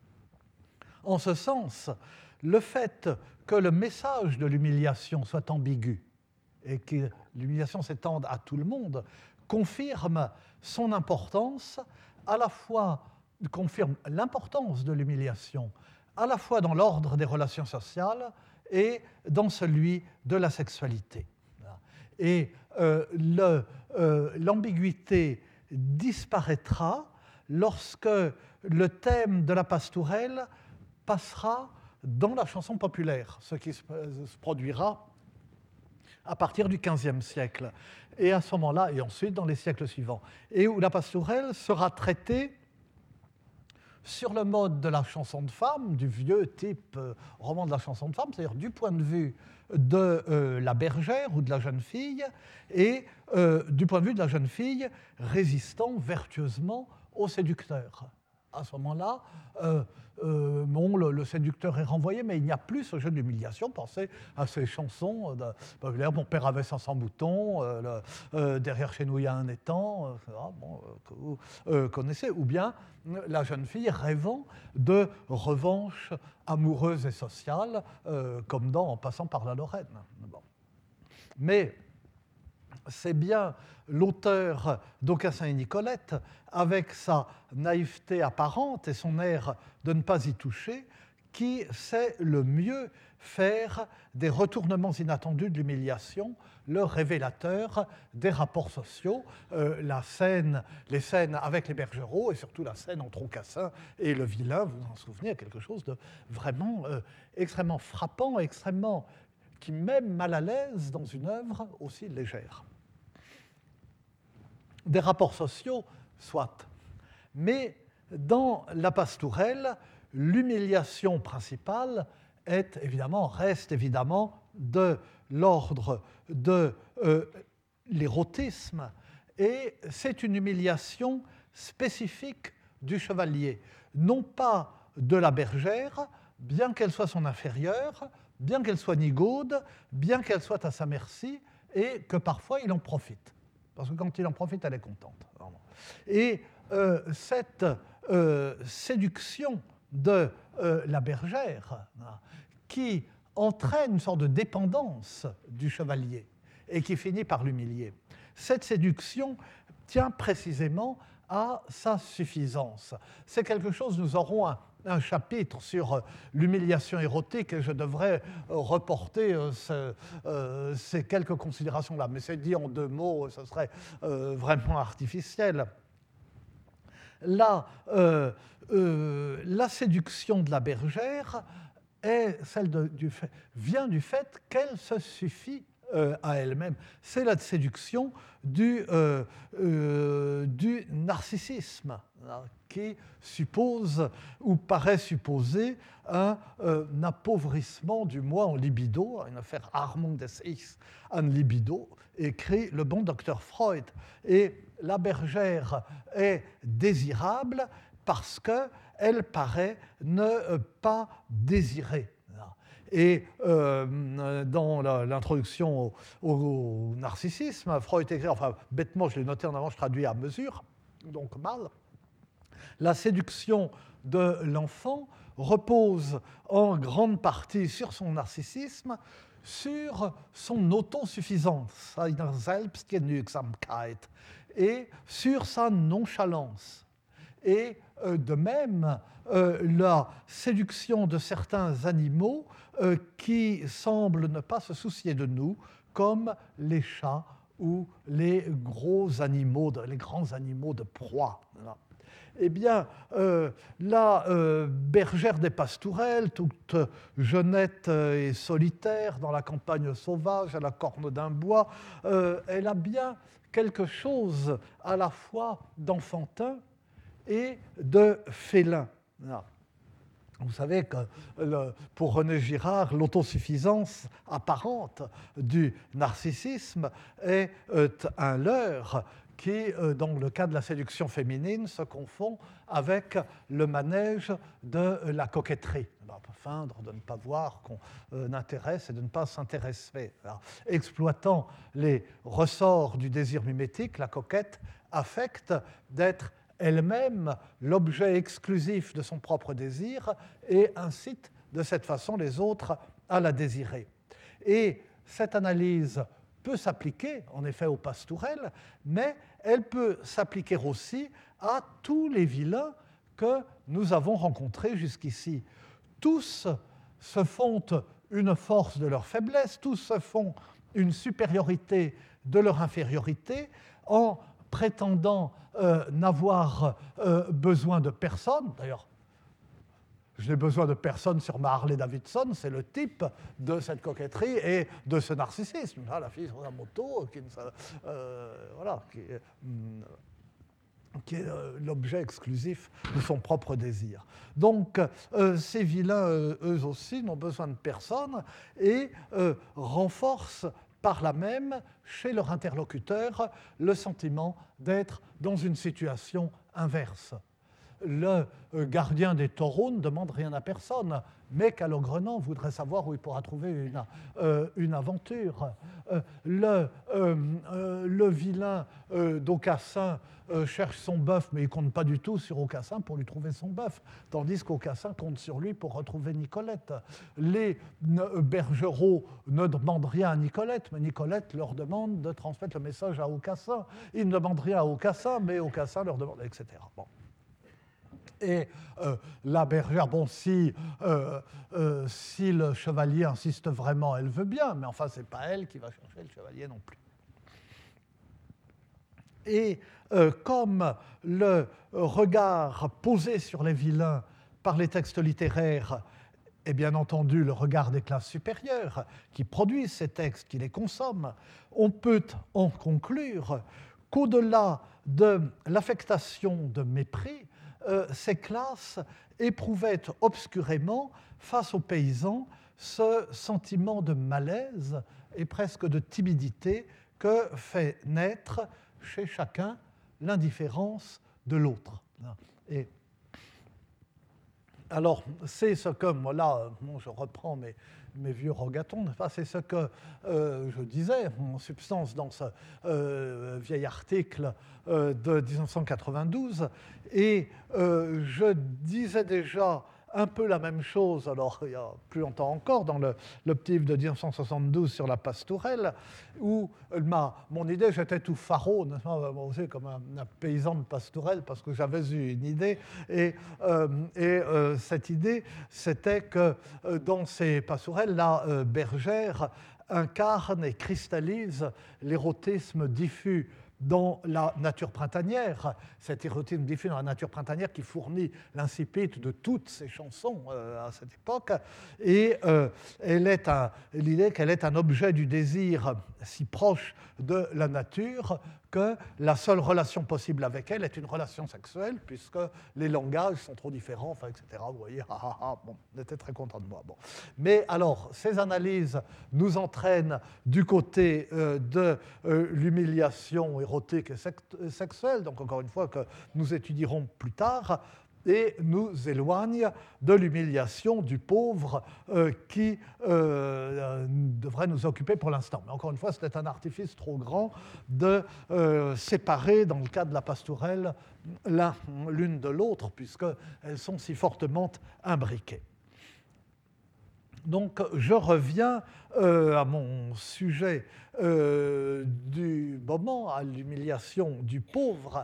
En ce sens, le fait que le message de l'humiliation soit ambigu et que l'humiliation s'étende à tout le monde confirme son importance, à la fois confirme l'importance de l'humiliation, à la fois dans l'ordre des relations sociales et dans celui de la sexualité. Et euh, le, euh, l'ambiguïté disparaîtra lorsque le thème de la pastourelle passera dans la chanson populaire, ce qui se, se produira à partir du quinzième siècle. Et à ce moment-là, et ensuite dans les siècles suivants, et où la pastourelle sera traitée sur le mode de la chanson de femme, du vieux type euh, roman de la chanson de femme, c'est-à-dire du point de vue de euh, la bergère ou de la jeune fille, et euh, du point de vue de la jeune fille résistant vertueusement au séducteur. À ce moment-là, euh, euh, bon, le, le séducteur est renvoyé, mais il n'y a plus ce jeu d'humiliation. Pensez à ces chansons de populaires. Mon père avait cinq cents moutons, euh, le, euh, derrière chez nous il y a un étang, euh, bon, euh, que vous euh, connaissez. Ou bien la jeune fille rêvant de revanche amoureuse et sociale, euh, comme dans En passant par la Lorraine. Bon. Mais c'est bien l'auteur d'Aucassin et Nicolette, avec sa naïveté apparente et son air de ne pas y toucher, qui sait le mieux faire des retournements inattendus de l'humiliation, le révélateur des rapports sociaux, euh, la scène, les scènes avec les bergeraux et surtout la scène entre Aucassin et le vilain, vous vous en souvenez, à quelque chose de vraiment euh, extrêmement frappant, extrêmement qui met mal à l'aise dans une œuvre aussi légère. Des rapports sociaux, soit. Mais dans la pastourelle, l'humiliation principale est évidemment, reste évidemment de l'ordre de euh, l'érotisme, et c'est une humiliation spécifique du chevalier, non pas de la bergère, bien qu'elle soit son inférieure, bien qu'elle soit nigaude, bien qu'elle soit à sa merci, et que parfois il en profite. Parce que quand il en profite, elle est contente. Et euh, cette euh, séduction de euh, la bergère, qui entraîne une sorte de dépendance du chevalier et qui finit par l'humilier, cette séduction tient précisément à sa suffisance. C'est quelque chose, nous aurons un, un chapitre sur l'humiliation érotique et je devrais reporter euh, ce, euh, ces quelques considérations-là. Mais c'est dit en deux mots, ce serait euh, vraiment artificiel. La, euh, euh, la séduction de la bergère est celle de, du fait, vient du fait qu'elle se suffit euh, à elle-même. C'est la séduction du, euh, euh, du narcissisme, hein, qui suppose ou paraît supposer un, euh, un appauvrissement du moi en libido, une affaire Armand des Ich an Libido, écrit le bon docteur Freud. Et la bergère est désirable parce qu'elle paraît ne pas désirer. Et euh, dans la, l'introduction au, au narcissisme, Freud écrit, enfin bêtement je l'ai noté en avant, je traduis à mesure, donc mal, la séduction de l'enfant repose en grande partie sur son narcissisme, sur son autosuffisance, seine Selbstgenügsamkeit, et sur sa nonchalance. et euh, de même euh, la séduction de certains animaux euh, qui semblent ne pas se soucier de nous, comme les chats ou les gros animaux, de, les grands animaux de proie. Eh bien, euh, la euh, bergère des pastourelles, toute jeunette et solitaire dans la campagne sauvage, à la corne d'un bois, euh, elle a bien quelque chose à la fois d'enfantin et de félin. Vous savez que le, pour René Girard, l'autosuffisance apparente du narcissisme est euh, un leurre qui, euh, dans le cas de la séduction féminine, se confond avec le manège de la coquetterie. On va feindre de ne pas voir qu'on euh, intéresse et de ne pas s'intéresser. Alors, exploitant les ressorts du désir mimétique, la coquette affecte d'être elle-même l'objet exclusif de son propre désir et incite de cette façon les autres à la désirer. Et cette analyse peut s'appliquer en effet aux pastourelles, mais elle peut s'appliquer aussi à tous les vilains que nous avons rencontrés jusqu'ici. Tous se font une force de leur faiblesse, tous se font une supériorité de leur infériorité en prétendant euh, n'avoir euh, besoin de personne. D'ailleurs, je n'ai besoin de personne sur ma Harley Davidson, c'est le type de cette coquetterie et de ce narcissisme. Là, la fille sur la moto, qui, euh, voilà, qui, euh, qui est euh, l'objet exclusif de son propre désir. Donc, euh, ces vilains, euh, eux aussi, n'ont besoin de personne et euh, renforcent par là même, chez leur interlocuteur, le sentiment d'être dans une situation inverse. Le gardien des taureaux ne demande rien à personne, mais Calogrenant voudrait savoir où il pourra trouver une, euh, une aventure. Euh, le, euh, euh, le vilain euh, d'Aucassin euh, cherche son bœuf, mais il ne compte pas du tout sur Aucassin pour lui trouver son bœuf, tandis qu'Aucassin compte sur lui pour retrouver Nicolette. Les euh, bergeraux ne demandent rien à Nicolette, mais Nicolette leur demande de transmettre le message à Aucassin. Ils ne demandent rien à Aucassin, mais Aucassin leur demande, et cetera. Bon. Et euh, la bergère, bon, si, euh, euh, si le chevalier insiste vraiment, elle veut bien, mais enfin, ce n'est pas elle qui va chercher le chevalier non plus. Et euh, comme le regard posé sur les vilains par les textes littéraires est bien entendu le regard des classes supérieures qui produisent ces textes, qui les consomment, on peut en conclure qu'au-delà de l'affectation de mépris, Euh, ces classes éprouvaient obscurément, face aux paysans, ce sentiment de malaise et presque de timidité que fait naître chez chacun l'indifférence de l'autre. Et alors, c'est ce que, moi là, bon, je reprends mes, mes vieux rogatons, c'est ce que euh, je disais en substance dans ce euh, vieil article euh, de dix-neuf cent quatre-vingt-douze, et euh, je disais déjà un peu la même chose, alors il y a plus longtemps encore, dans le, le petit livre de dix-neuf cent soixante-douze sur la pastourelle, où ma, mon idée, j'étais tout faraud, moi aussi, comme un, un paysan de pastourelle, parce que j'avais eu une idée, et, euh, et euh, cette idée, c'était que euh, dans ces pastourelles, la euh, bergère incarne et cristallise l'érotisme diffus dans la nature printanière, cet érotisme diffus dans la nature printanière qui fournit l'incipit de toutes ces chansons euh, à cette époque, et euh, elle est un, l'idée qu'elle est un objet du désir si proche de la nature que la seule relation possible avec elle est une relation sexuelle, puisque les langages sont trop différents, enfin, et cetera. Vous voyez, ah, ah, ah, bon, on était très content de moi. Bon. Mais alors, ces analyses nous entraînent du côté euh, de euh, l'humiliation érotique et sexuelle, donc encore une fois que nous étudierons plus tard, et nous éloigne de l'humiliation du pauvre euh, qui euh, devrait nous occuper pour l'instant. Mais encore une fois, c'était un artifice trop grand de euh, séparer, dans le cas de la pastourelle, l'une de l'autre, puisqu'elles sont si fortement imbriquées. Donc, je reviens euh, à mon sujet euh, du moment, à l'humiliation du pauvre,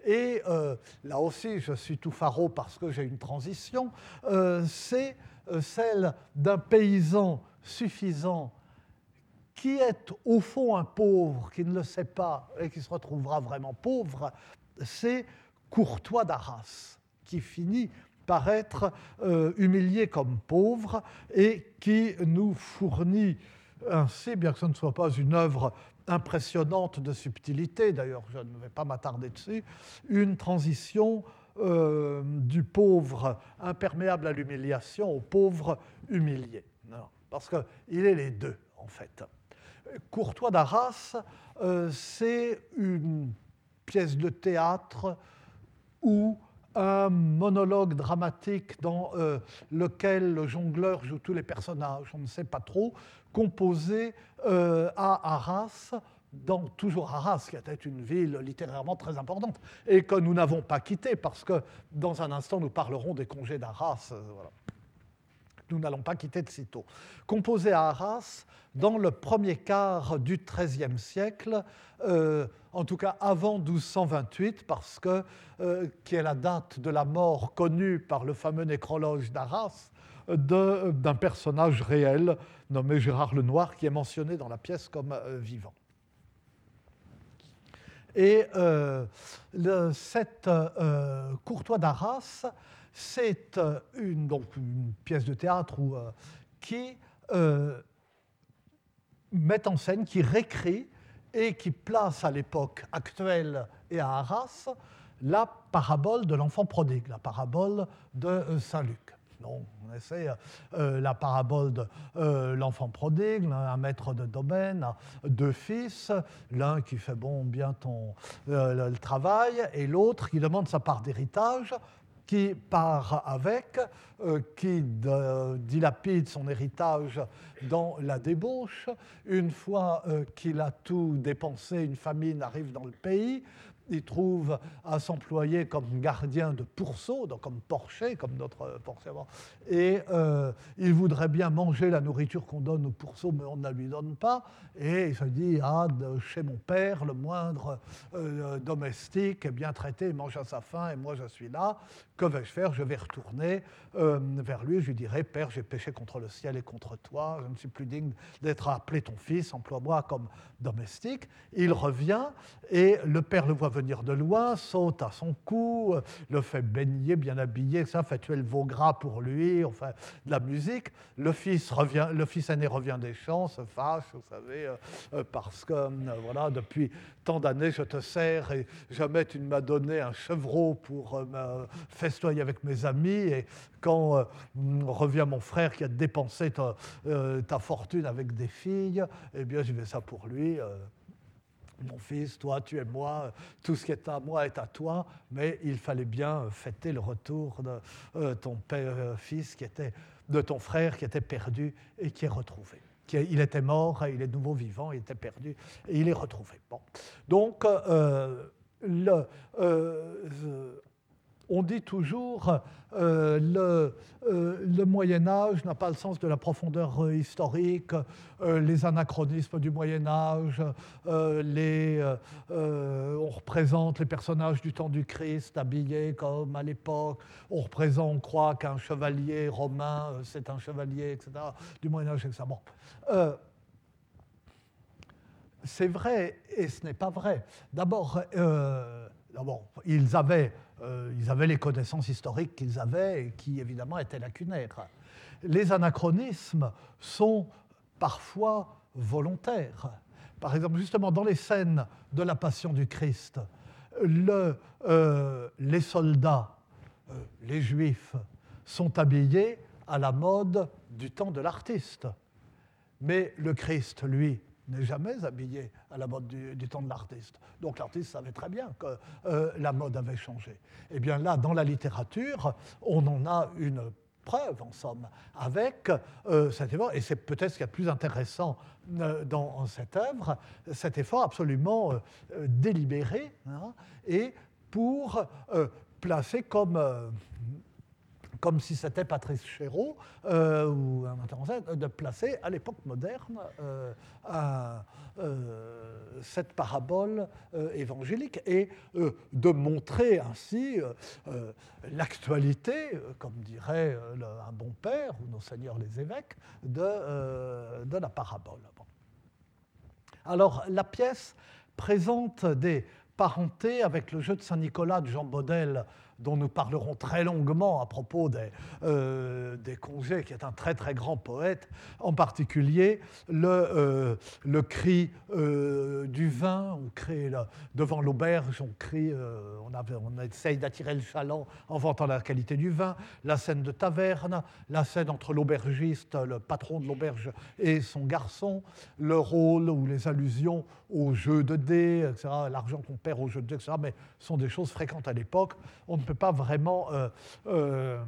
Et euh, là aussi, je suis tout faraud parce que j'ai une transition, euh, c'est celle d'un paysan suffisant qui est au fond un pauvre, qui ne le sait pas et qui se retrouvera vraiment pauvre, c'est Courtois d'Arras, qui finit par être euh, humilié comme pauvre et qui nous fournit ainsi, bien que ce ne soit pas une œuvre impressionnante de subtilité, d'ailleurs je ne vais pas m'attarder dessus, une transition euh, du pauvre imperméable à l'humiliation au pauvre humilié. Non, parce qu'il est les deux, en fait. Courtois d'Arras, euh, c'est une pièce de théâtre ou un monologue dramatique dans euh, lequel le jongleur joue tous les personnages, on ne sait pas trop, composé euh, à Arras, dans toujours Arras, qui était une ville littérairement très importante, et que nous n'avons pas quittée, parce que dans un instant, nous parlerons des congés d'Arras. Euh, voilà. Nous n'allons pas quitter de sitôt. Composé à Arras dans le premier quart du treizième siècle, euh, en tout cas avant douze cent vingt-huit, parce que, euh, qui est la date de la mort connue par le fameux nécrologe d'Arras de, d'un personnage réel nommé Gérard Lenoir, qui est mentionné dans la pièce comme euh, vivant. Et euh, le, cette euh, Courtois d'Arras, c'est une, donc une pièce de théâtre où, euh, qui euh, met en scène, qui réécrit et qui place à l'époque actuelle et à Arras la parabole de l'enfant prodigue, la parabole de euh, Saint Luc. Donc, on essaie euh, la parabole de euh, l'enfant prodigue, un maître de domaine, deux fils, l'un qui fait bon bien ton, euh, le travail et l'autre qui demande sa part d'héritage, qui part avec, euh, qui de, dilapide son héritage dans la débauche. Une fois euh, qu'il a tout dépensé, une famine arrive dans le pays. Il trouve à s'employer comme gardien de pourceau, donc comme porcher, comme notre porcher. Et euh, il voudrait bien manger la nourriture qu'on donne au pourceau, mais on ne la lui donne pas. Et il se dit, ah, de chez mon père, le moindre euh, domestique est bien traité, il mange à sa faim, et moi je suis là. Que vais-je faire? Je vais retourner euh, vers lui, je lui dirai, Père, j'ai péché contre le ciel et contre toi, je ne suis plus digne d'être appelé ton fils, emploie-moi comme domestique. Il revient, et le père le voit venir de loin, saute à son cou, le fait baigner, bien habillé, ça fait tuer le veau gras pour lui, enfin, de la musique. Le fils, revient, le fils aîné revient des champs, se fâche, vous savez, euh, parce que, euh, voilà, depuis tant d'années, je te sers et jamais tu ne m'as donné un chevreau pour euh, me festoyer avec mes amis, et quand euh, revient mon frère qui a dépensé ta, euh, ta fortune avec des filles, eh bien, je fais ça pour lui. Euh, Mon fils, toi, tu es moi, tout ce qui est à moi est à toi, mais il fallait bien fêter le retour de euh, ton père-fils, qui était, de ton frère qui était perdu et qui est retrouvé. Il était mort, il est de nouveau vivant, il était perdu et il est retrouvé. Bon. Donc, euh, le, euh, on dit toujours euh, le, euh, le Moyen-Âge n'a pas le sens de la profondeur euh, historique, euh, les anachronismes du Moyen-Âge, euh, les, euh, euh, on représente les personnages du temps du Christ habillés comme à l'époque, on représente, on croit qu'un chevalier romain, euh, c'est un chevalier, et cetera, du Moyen-Âge, et cetera. Bon. Euh, c'est vrai et ce n'est pas vrai. D'abord, euh, d'abord ils avaient Euh, ils avaient les connaissances historiques qu'ils avaient et qui, évidemment, étaient lacunaires. Les anachronismes sont parfois volontaires. Par exemple, justement, dans les scènes de la Passion du Christ, le, euh, les soldats, euh, les Juifs, sont habillés à la mode du temps de l'artiste. Mais le Christ, lui, n'est jamais habillé à la mode du, du temps de l'artiste. Donc l'artiste savait très bien que euh, la mode avait changé. Et bien là, dans la littérature, on en a une preuve, en somme, avec euh, cet effort, et c'est peut-être ce qu'il y a de plus intéressant euh, dans cette œuvre, cet effort absolument euh, délibéré, hein, et pour euh, placer comme... Euh, comme si c'était Patrice Chéreau euh, ou un metteur en scène, de placer à l'époque moderne euh, un, euh, cette parabole euh, évangélique et euh, de montrer ainsi euh, euh, l'actualité, euh, comme dirait euh, le, un bon père ou nos seigneurs les évêques, de, euh, de la parabole. Bon. Alors la pièce présente des parentés avec le jeu de Saint-Nicolas de Jean Bodel, dont nous parlerons très longuement à propos des, euh, des congés, qui est un très très grand poète, en particulier le, euh, le cri euh, du vin, on crie le, devant l'auberge, on crie, euh, on, avait, on essaye d'attirer le chaland en vantant la qualité du vin, la scène de taverne, la scène entre l'aubergiste, le patron de l'auberge et son garçon, le rôle ou les allusions au jeu de dés, et cetera, l'argent qu'on perd au jeu de dés, et cetera, mais sont des choses fréquentes à l'époque. On ne peut pas vraiment euh, euh,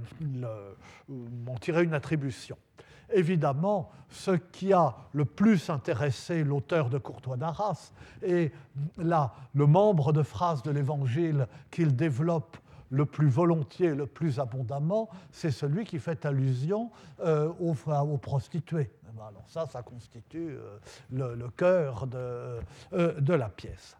en tirer une attribution. Évidemment, ce qui a le plus intéressé l'auteur de Courtois d'Arras est là, le membre de phrase de l'Évangile qu'il développe le plus volontiers, le plus abondamment, c'est celui qui fait allusion euh, aux, aux prostituées. Alors ça, ça constitue euh, le, le cœur de, euh, de la pièce.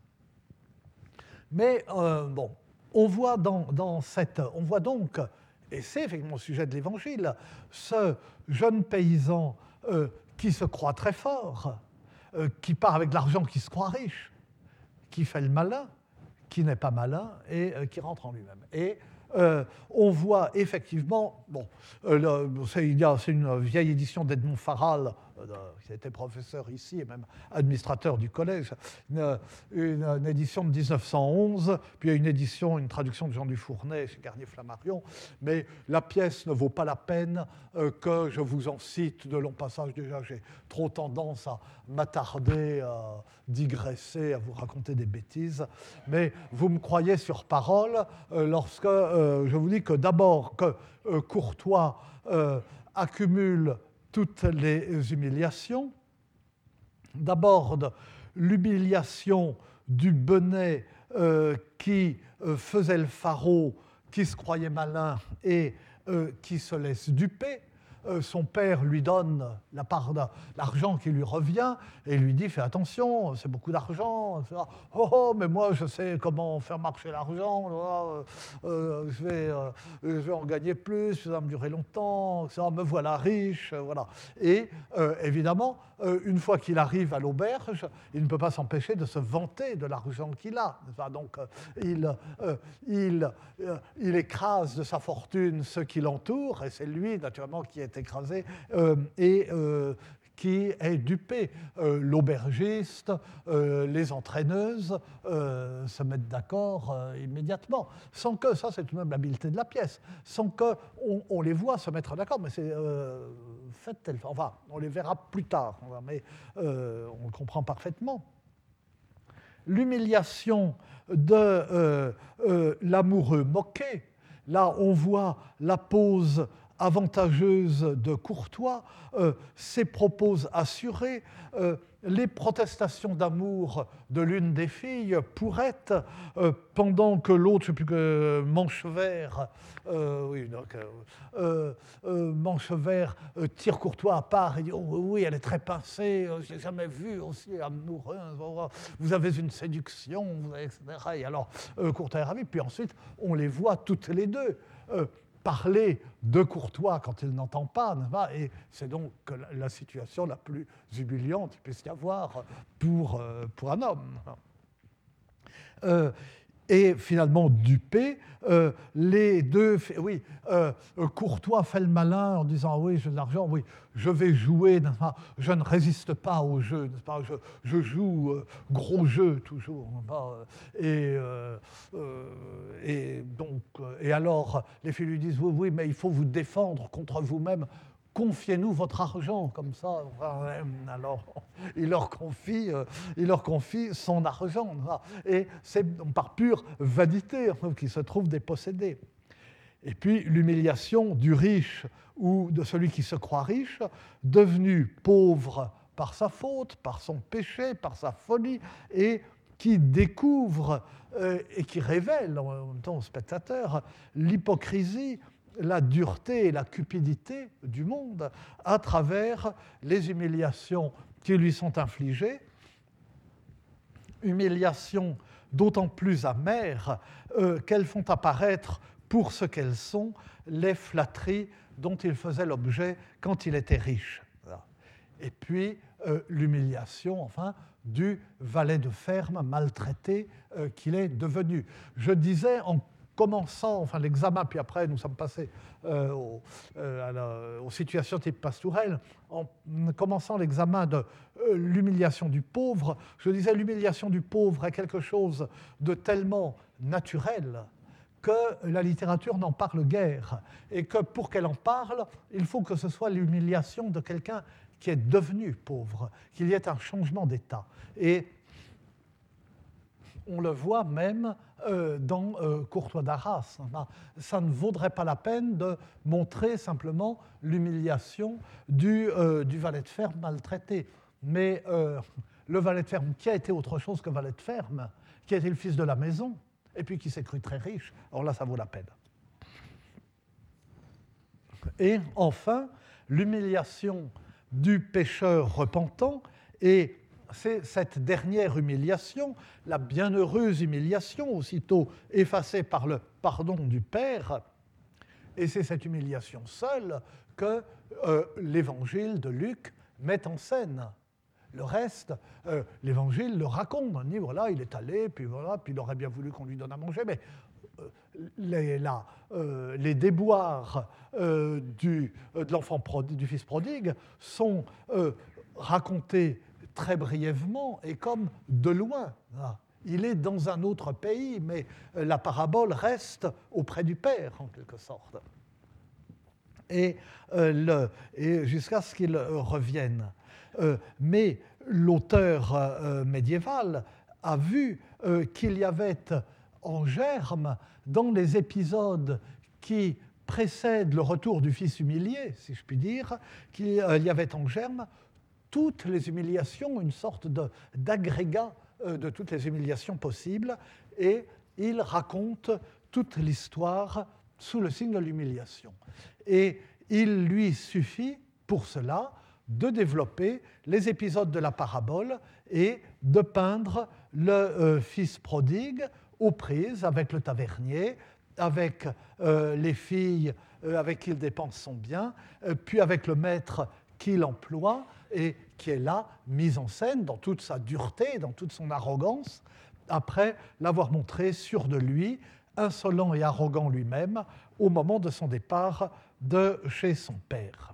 Mais euh, bon, on voit, dans, dans cette, on voit donc, et c'est effectivement le sujet de l'Évangile, ce jeune paysan euh, qui se croit très fort, euh, qui part avec de l'argent, qui se croit riche, qui fait le malin, qui n'est pas malin et euh, qui rentre en lui-même. Et euh, on voit effectivement, bon, euh, c'est, il y a, c'est une vieille édition d'Edmond Farral, euh, qui a été professeur ici et même administrateur du collège, une, une, une édition de dix-neuf cent onze, puis il y a une édition, une traduction de Jean Dufournay chez Garnier-Flammarion, mais la pièce ne vaut pas la peine euh, que je vous en cite de longs passages. Déjà, j'ai trop tendance à m'attarder, à digresser, à vous raconter des bêtises, mais vous me croyez sur parole euh, lorsque euh, je vous dis que d'abord que euh, Courtois euh, accumule toutes les humiliations, d'abord l'humiliation du Benet euh, qui euh, faisait le pharaon, qui se croyait malin et euh, qui se laisse duper. Euh, son père lui donne la part de l'argent qui lui revient et lui dit « Fais attention, c'est beaucoup d'argent. » Oh, oh, mais moi, je sais comment faire marcher l'argent. Euh, euh, je, vais, euh, je vais en gagner plus, ça va me durer longtemps. Ça, me voilà riche. Euh, voilà. Et euh, évidemment, euh, une fois qu'il arrive à l'auberge, il ne peut pas s'empêcher de se vanter de l'argent qu'il a. Donc, euh, il, euh, il, euh, il écrase de sa fortune ceux qui l'entourent et c'est lui, naturellement, qui est écrasé euh, et euh, qui est dupé. Euh, l'aubergiste, euh, les entraîneuses euh, se mettent d'accord euh, immédiatement, sans que, ça c'est tout de même l'habileté de la pièce, sans qu'on on les voit se mettre d'accord, mais c'est euh, fait tel, enfin, on les verra plus tard, mais euh, on le comprend parfaitement. L'humiliation de euh, euh, l'amoureux moqué, là on voit la pose avantageuse de Courtois, euh, ses propos assurés, euh, les protestations d'amour de l'une des filles pourraient, euh, pendant que l'autre, je ne sais plus que Manchevert, euh, oui, donc, euh, euh, Manchevert euh, tire Courtois à part et dit « Oh oui, elle est très pincée, je ne l'ai jamais vue aussi amoureuse, vous avez une séduction, et cetera » Et alors, euh, Courtois est ravi, puis ensuite, on les voit toutes les deux euh, parler de Courtois quand il n'entend pas, et c'est donc la situation la plus humiliante qu'il puisse y avoir pour, pour un homme. Euh, et finalement, dupé, euh, les deux... Oui, euh, Courtois fait le malin en disant « Oui, j'ai de l'argent, oui, je vais jouer, je ne résiste pas au jeu, pas, je, je joue euh, gros jeu toujours. » Et, euh, euh, et, donc, et alors, les filles lui disent « Oui, oui, mais il faut vous défendre contre vous-même. Confiez-nous votre argent, comme ça. » Alors, il leur confie, euh, il leur confie son argent. Et c'est par pure vanité qu'il se trouve dépossédé. Et puis, l'humiliation du riche ou de celui qui se croit riche, devenu pauvre par sa faute, par son péché, par sa folie, et qui découvre euh, et qui révèle en même temps au spectateur l'hypocrisie la dureté et la cupidité du monde à travers les humiliations qui lui sont infligées, humiliations d'autant plus amères euh, qu'elles font apparaître pour ce qu'elles sont les flatteries dont il faisait l'objet quand il était riche. Et puis euh, l'humiliation, enfin, du valet de ferme maltraité euh, qu'il est devenu. Je disais en commençant enfin, l'examen, puis après nous sommes passés euh, au, euh, à la, aux situations type pastourelle, en commençant l'examen de euh, l'humiliation du pauvre, je disais l'humiliation du pauvre est quelque chose de tellement naturel que la littérature n'en parle guère, et que pour qu'elle en parle, il faut que ce soit l'humiliation de quelqu'un qui est devenu pauvre, qu'il y ait un changement d'état. Et on le voit même euh, dans euh, Courtois d'Arras. Ça ne vaudrait pas la peine de montrer simplement l'humiliation du, euh, du valet de ferme maltraité. Mais euh, le valet de ferme qui a été autre chose que valet de ferme, qui a été le fils de la maison, et puis qui s'est cru très riche, alors là, ça vaut la peine. Et enfin, l'humiliation du pécheur repentant, et c'est cette dernière humiliation, la bienheureuse humiliation, aussitôt effacée par le pardon du Père, et c'est cette humiliation seule que euh, l'évangile de Luc met en scène. Le reste, euh, l'évangile le raconte. On dit, voilà, il est allé, puis voilà, puis il aurait bien voulu qu'on lui donne à manger, mais euh, les, la, euh, les déboires euh, du, euh, de l'enfant prodigue, du fils prodigue sont euh, racontés très brièvement et comme de loin. Il est dans un autre pays, mais la parabole reste auprès du Père, en quelque sorte. Et, euh, le, et jusqu'à ce qu'il revienne. Euh, mais l'auteur euh, médiéval a vu euh, qu'il y avait en germe, dans les épisodes qui précèdent le retour du fils humilié, si je puis dire, qu'il y avait en germe toutes les humiliations, une sorte de, d'agrégat euh, de toutes les humiliations possibles, et il raconte toute l'histoire sous le signe de l'humiliation. Et il lui suffit, pour cela, de développer les épisodes de la parabole et de peindre le euh, fils prodigue aux prises avec le tavernier, avec euh, les filles euh, avec qui il dépense son bien, euh, puis avec le maître qu'il emploie et qui est là, mise en scène dans toute sa dureté, dans toute son arrogance, après l'avoir montré sûr de lui, insolent et arrogant lui-même, au moment de son départ de chez son père.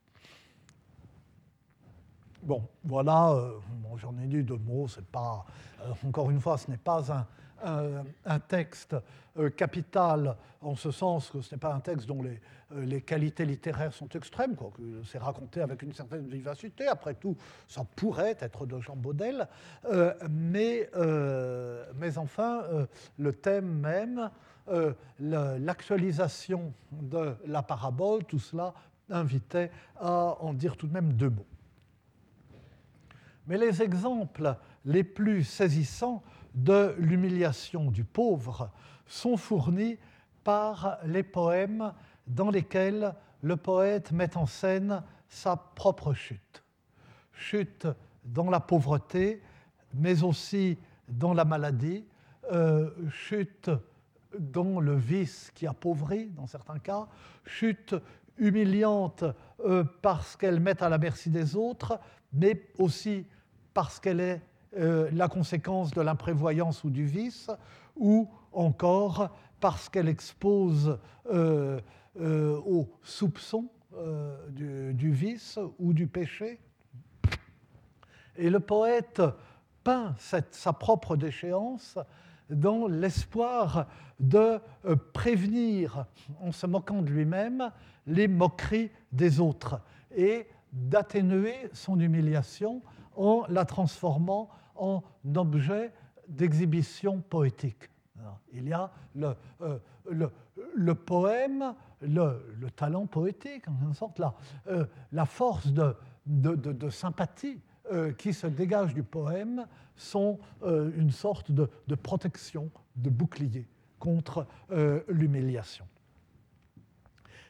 Bon, voilà, euh, bon, j'en ai dit deux mots, c'est pas, euh, encore une fois, ce n'est pas un, un, un texte euh, capital, en ce sens que ce n'est pas un texte dont les, euh, les qualités littéraires sont extrêmes, quoi, que c'est raconté avec une certaine vivacité, après tout, ça pourrait être de Jean Baudel, euh, mais, euh, mais enfin, euh, le thème même, euh, l'actualisation de la parabole, tout cela invitait à en dire tout de même deux mots. Mais les exemples les plus saisissants de l'humiliation du pauvre sont fournis par les poèmes dans lesquels le poète met en scène sa propre chute. Chute dans la pauvreté, mais aussi dans la maladie, euh, chute dans le vice qui appauvrit, dans certains cas, chute humiliante euh, parce qu'elle met à la merci des autres, mais aussi parce qu'elle est euh, la conséquence de l'imprévoyance ou du vice, ou encore parce qu'elle expose euh, euh, aux soupçons euh, du, du vice ou du péché. Et le poète peint cette, sa propre déchéance dans l'espoir de euh, prévenir, en se moquant de lui-même, les moqueries des autres et d'atténuer son humiliation en la transformant en objet d'exhibition poétique. Alors, il y a le, euh, le, le poème, le, le talent poétique, en quelque sorte, la, euh, la force de, de, de, de sympathie euh, qui se dégage du poème sont euh, une sorte de, de protection, de bouclier contre euh, l'humiliation.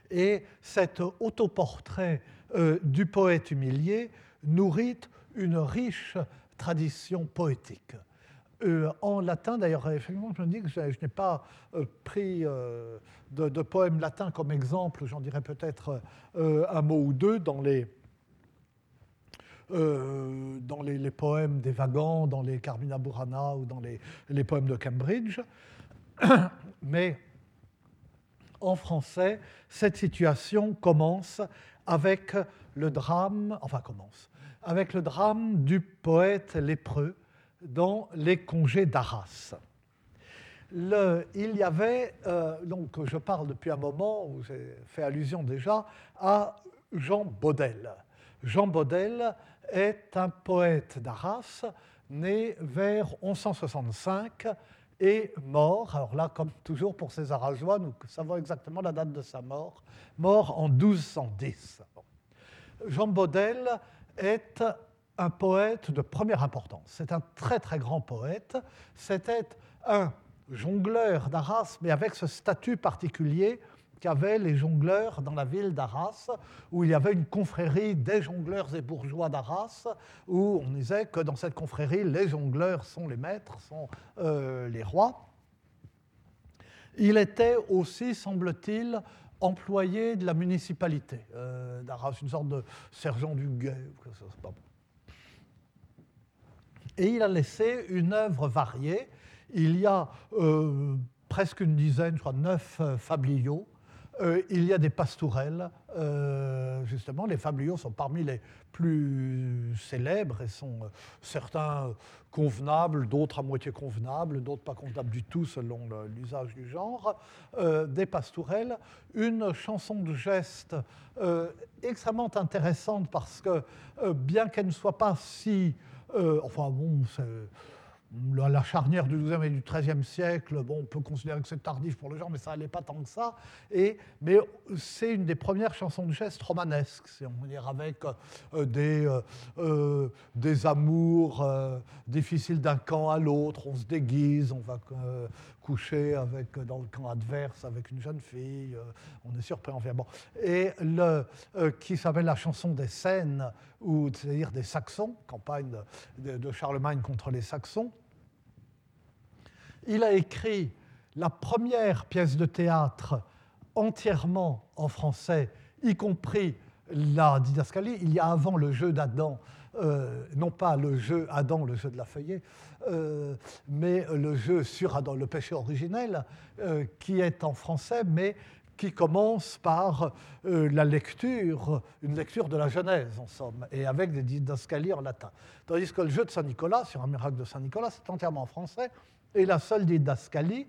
Et cet autoportrait euh, du poète humilié nourrit une riche tradition poétique. Euh, en latin, d'ailleurs, effectivement, je me dis que je, je n'ai pas euh, pris euh, de, de poèmes latins comme exemple, j'en dirais peut-être euh, un mot ou deux dans les, euh, dans les, les poèmes des Vagants, dans les Carmina Burana ou dans les, les poèmes de Cambridge. Mais en français, cette situation commence avec le drame, enfin commence, avec le drame du poète lépreux dans les congés d'Arras. Le, il y avait, euh, donc je parle depuis un moment, où j'ai fait allusion déjà, à Jean Bodel. Jean Bodel est un poète d'Arras, né vers onze cent soixante-cinq et mort, alors là, comme toujours pour ces Aragois, nous savons exactement la date de sa mort, mort en douze cent dix. Jean Bodel est un poète de première importance. C'est un très très grand poète. C'était un jongleur d'Arras, mais avec ce statut particulier qu'avaient les jongleurs dans la ville d'Arras, où il y avait une confrérie des jongleurs et bourgeois d'Arras, où on disait que dans cette confrérie, les jongleurs sont les maîtres, sont euh, les rois. Il était aussi, semble-t-il, employé de la municipalité euh, d'Arras, une sorte de sergent du guet, c'est pas bon. Et il a laissé une œuvre variée. Il y a euh, presque une dizaine, je crois, neuf euh, fabliaux. Euh, il y a des pastourelles, euh, justement. Les fabliaux sont parmi les plus célèbres et sont euh, certains convenables, d'autres à moitié convenables, d'autres pas convenables du tout selon le, l'usage du genre. Euh, des pastourelles, une chanson de geste euh, extrêmement intéressante parce que, euh, bien qu'elle ne soit pas si... Euh, enfin bon, c'est... La charnière du douzième et du treizième siècle, bon, on peut considérer que c'est tardif pour le genre, mais ça n'allait pas tant que ça. Et, mais c'est une des premières chansons de geste romanesques, si on veut dire, avec euh, des, euh, des amours euh, difficiles d'un camp à l'autre. On se déguise, on va euh, coucher avec, dans le camp adverse avec une jeune fille, euh, on est surpris en bon. Et le, euh, qui s'appelle la chanson des Cènes, ou c'est-à-dire des Saxons, campagne de, de, de Charlemagne contre les Saxons. Il a écrit la première pièce de théâtre entièrement en français, y compris la didascalie. Il y a avant le jeu d'Adam, euh, non pas le jeu Adam, le jeu de la feuillée, euh, mais le jeu sur Adam, le péché originel, euh, qui est en français, mais qui commence par euh, la lecture, une lecture de la Genèse, en somme, et avec des didascalies en latin. Tandis que le jeu de Saint-Nicolas, sur un miracle de Saint-Nicolas, c'est entièrement en français, et la seule didascalie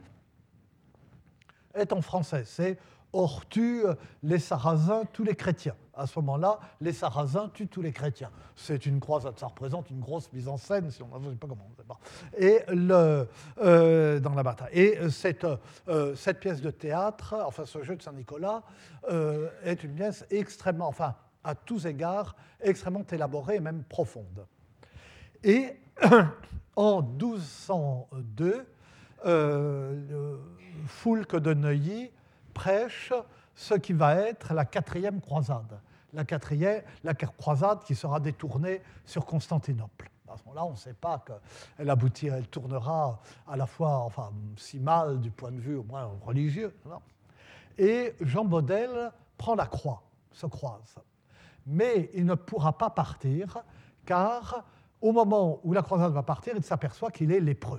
est en français. C'est « Or tue les Sarrasins, tous les chrétiens ». À ce moment-là, les Sarrasins tuent tous les chrétiens. C'est une croisade, ça représente une grosse mise en scène, si on ne sait pas comment. Et le, euh, dans la bataille. Et cette, euh, cette pièce de théâtre, enfin ce jeu de Saint-Nicolas, euh, est une pièce extrêmement, enfin à tous égards, extrêmement élaborée et même profonde. Et en douze cent deux, euh, Foulques de Neuilly prêche ce qui va être la quatrième croisade. La quatrième, la croisade qui sera détournée sur Constantinople. À ce moment-là, on ne sait pas qu'elle aboutira, elle tournera à la fois, enfin, si mal du point de vue au moins religieux. Non. Et Jean Bodel prend la croix, se croise. Mais il ne pourra pas partir, car au moment où la croisade va partir, il s'aperçoit qu'il est lépreux.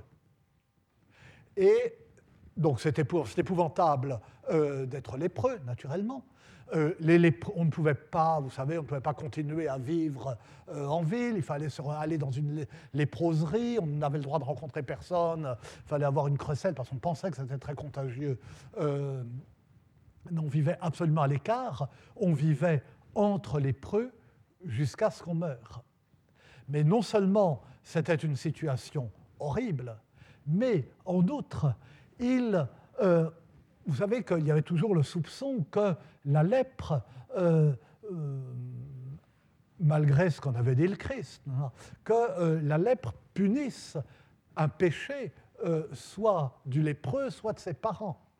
Et donc c'est épouvantable euh, d'être lépreux, naturellement. Euh, les lépreux, on ne pouvait pas, vous savez, on ne pouvait pas continuer à vivre euh, en ville, il fallait se, aller dans une léproserie, on n'avait le droit de rencontrer personne, il fallait avoir une crécelle parce qu'on pensait que c'était très contagieux. Euh, on vivait absolument à l'écart, on vivait entre lépreux jusqu'à ce qu'on meure. Mais non seulement c'était une situation horrible, mais en outre, il, euh, vous savez qu'il y avait toujours le soupçon que la lèpre, euh, euh, malgré ce qu'on avait dit le Christ, hein, que euh, la lèpre punisse un péché euh, soit du lépreux, soit de ses parents.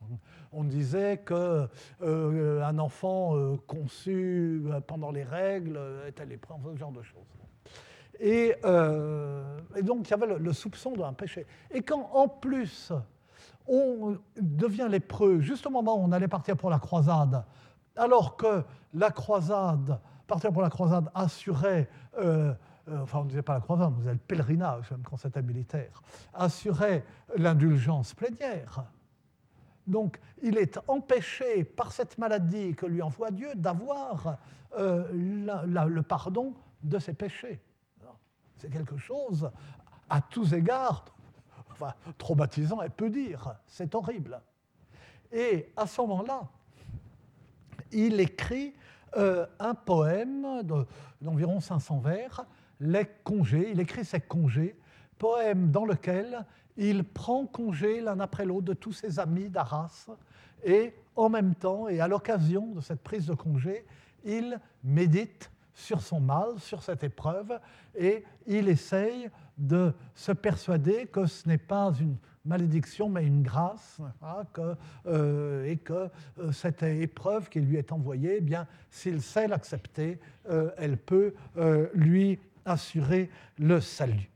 On disait qu'un euh, enfant euh, conçu pendant les règles était lépreux, ce genre de choses. Et, euh, et donc il y avait le, le soupçon d'un péché. Et quand en plus on devient lépreux, juste au moment où on allait partir pour la croisade, alors que la croisade, partir pour la croisade assurait, euh, euh, enfin on ne disait pas la croisade, on disait le pèlerinage, même quand c'était militaire, assurait l'indulgence plénière. Donc il est empêché par cette maladie que lui envoie Dieu d'avoir euh, la, la, le pardon de ses péchés. C'est quelque chose, à tous égards, enfin, traumatisant, elle peut dire, c'est horrible. Et à ce moment-là, il écrit euh, un poème d'environ cinq cents vers, Les congés, il écrit ses congés, poème dans lequel il prend congé l'un après l'autre de tous ses amis d'Arras, et en même temps, et à l'occasion de cette prise de congé, il médite sur son mal, sur cette épreuve, et il essaye de se persuader que ce n'est pas une malédiction, mais une grâce, hein, que, euh, et que euh, cette épreuve qui lui est envoyée, eh bien, s'il sait l'accepter, euh, elle peut euh, lui assurer le salut.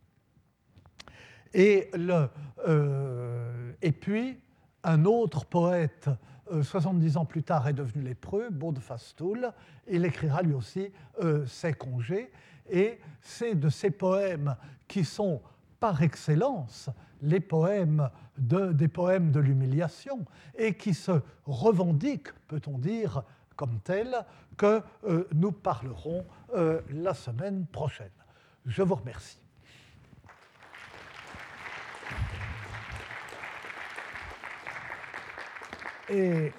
Et, le, euh, et puis, un autre poète, euh, soixante-dix ans plus tard, est devenu lépreux, Bodfastoul. Il écrira lui aussi euh, ses congés. Et c'est de ces poèmes qui sont, par excellence, les poèmes de, des poèmes de l'humiliation, et qui se revendiquent, peut-on dire, comme tels, que euh, nous parlerons euh, la semaine prochaine. Je vous remercie. Et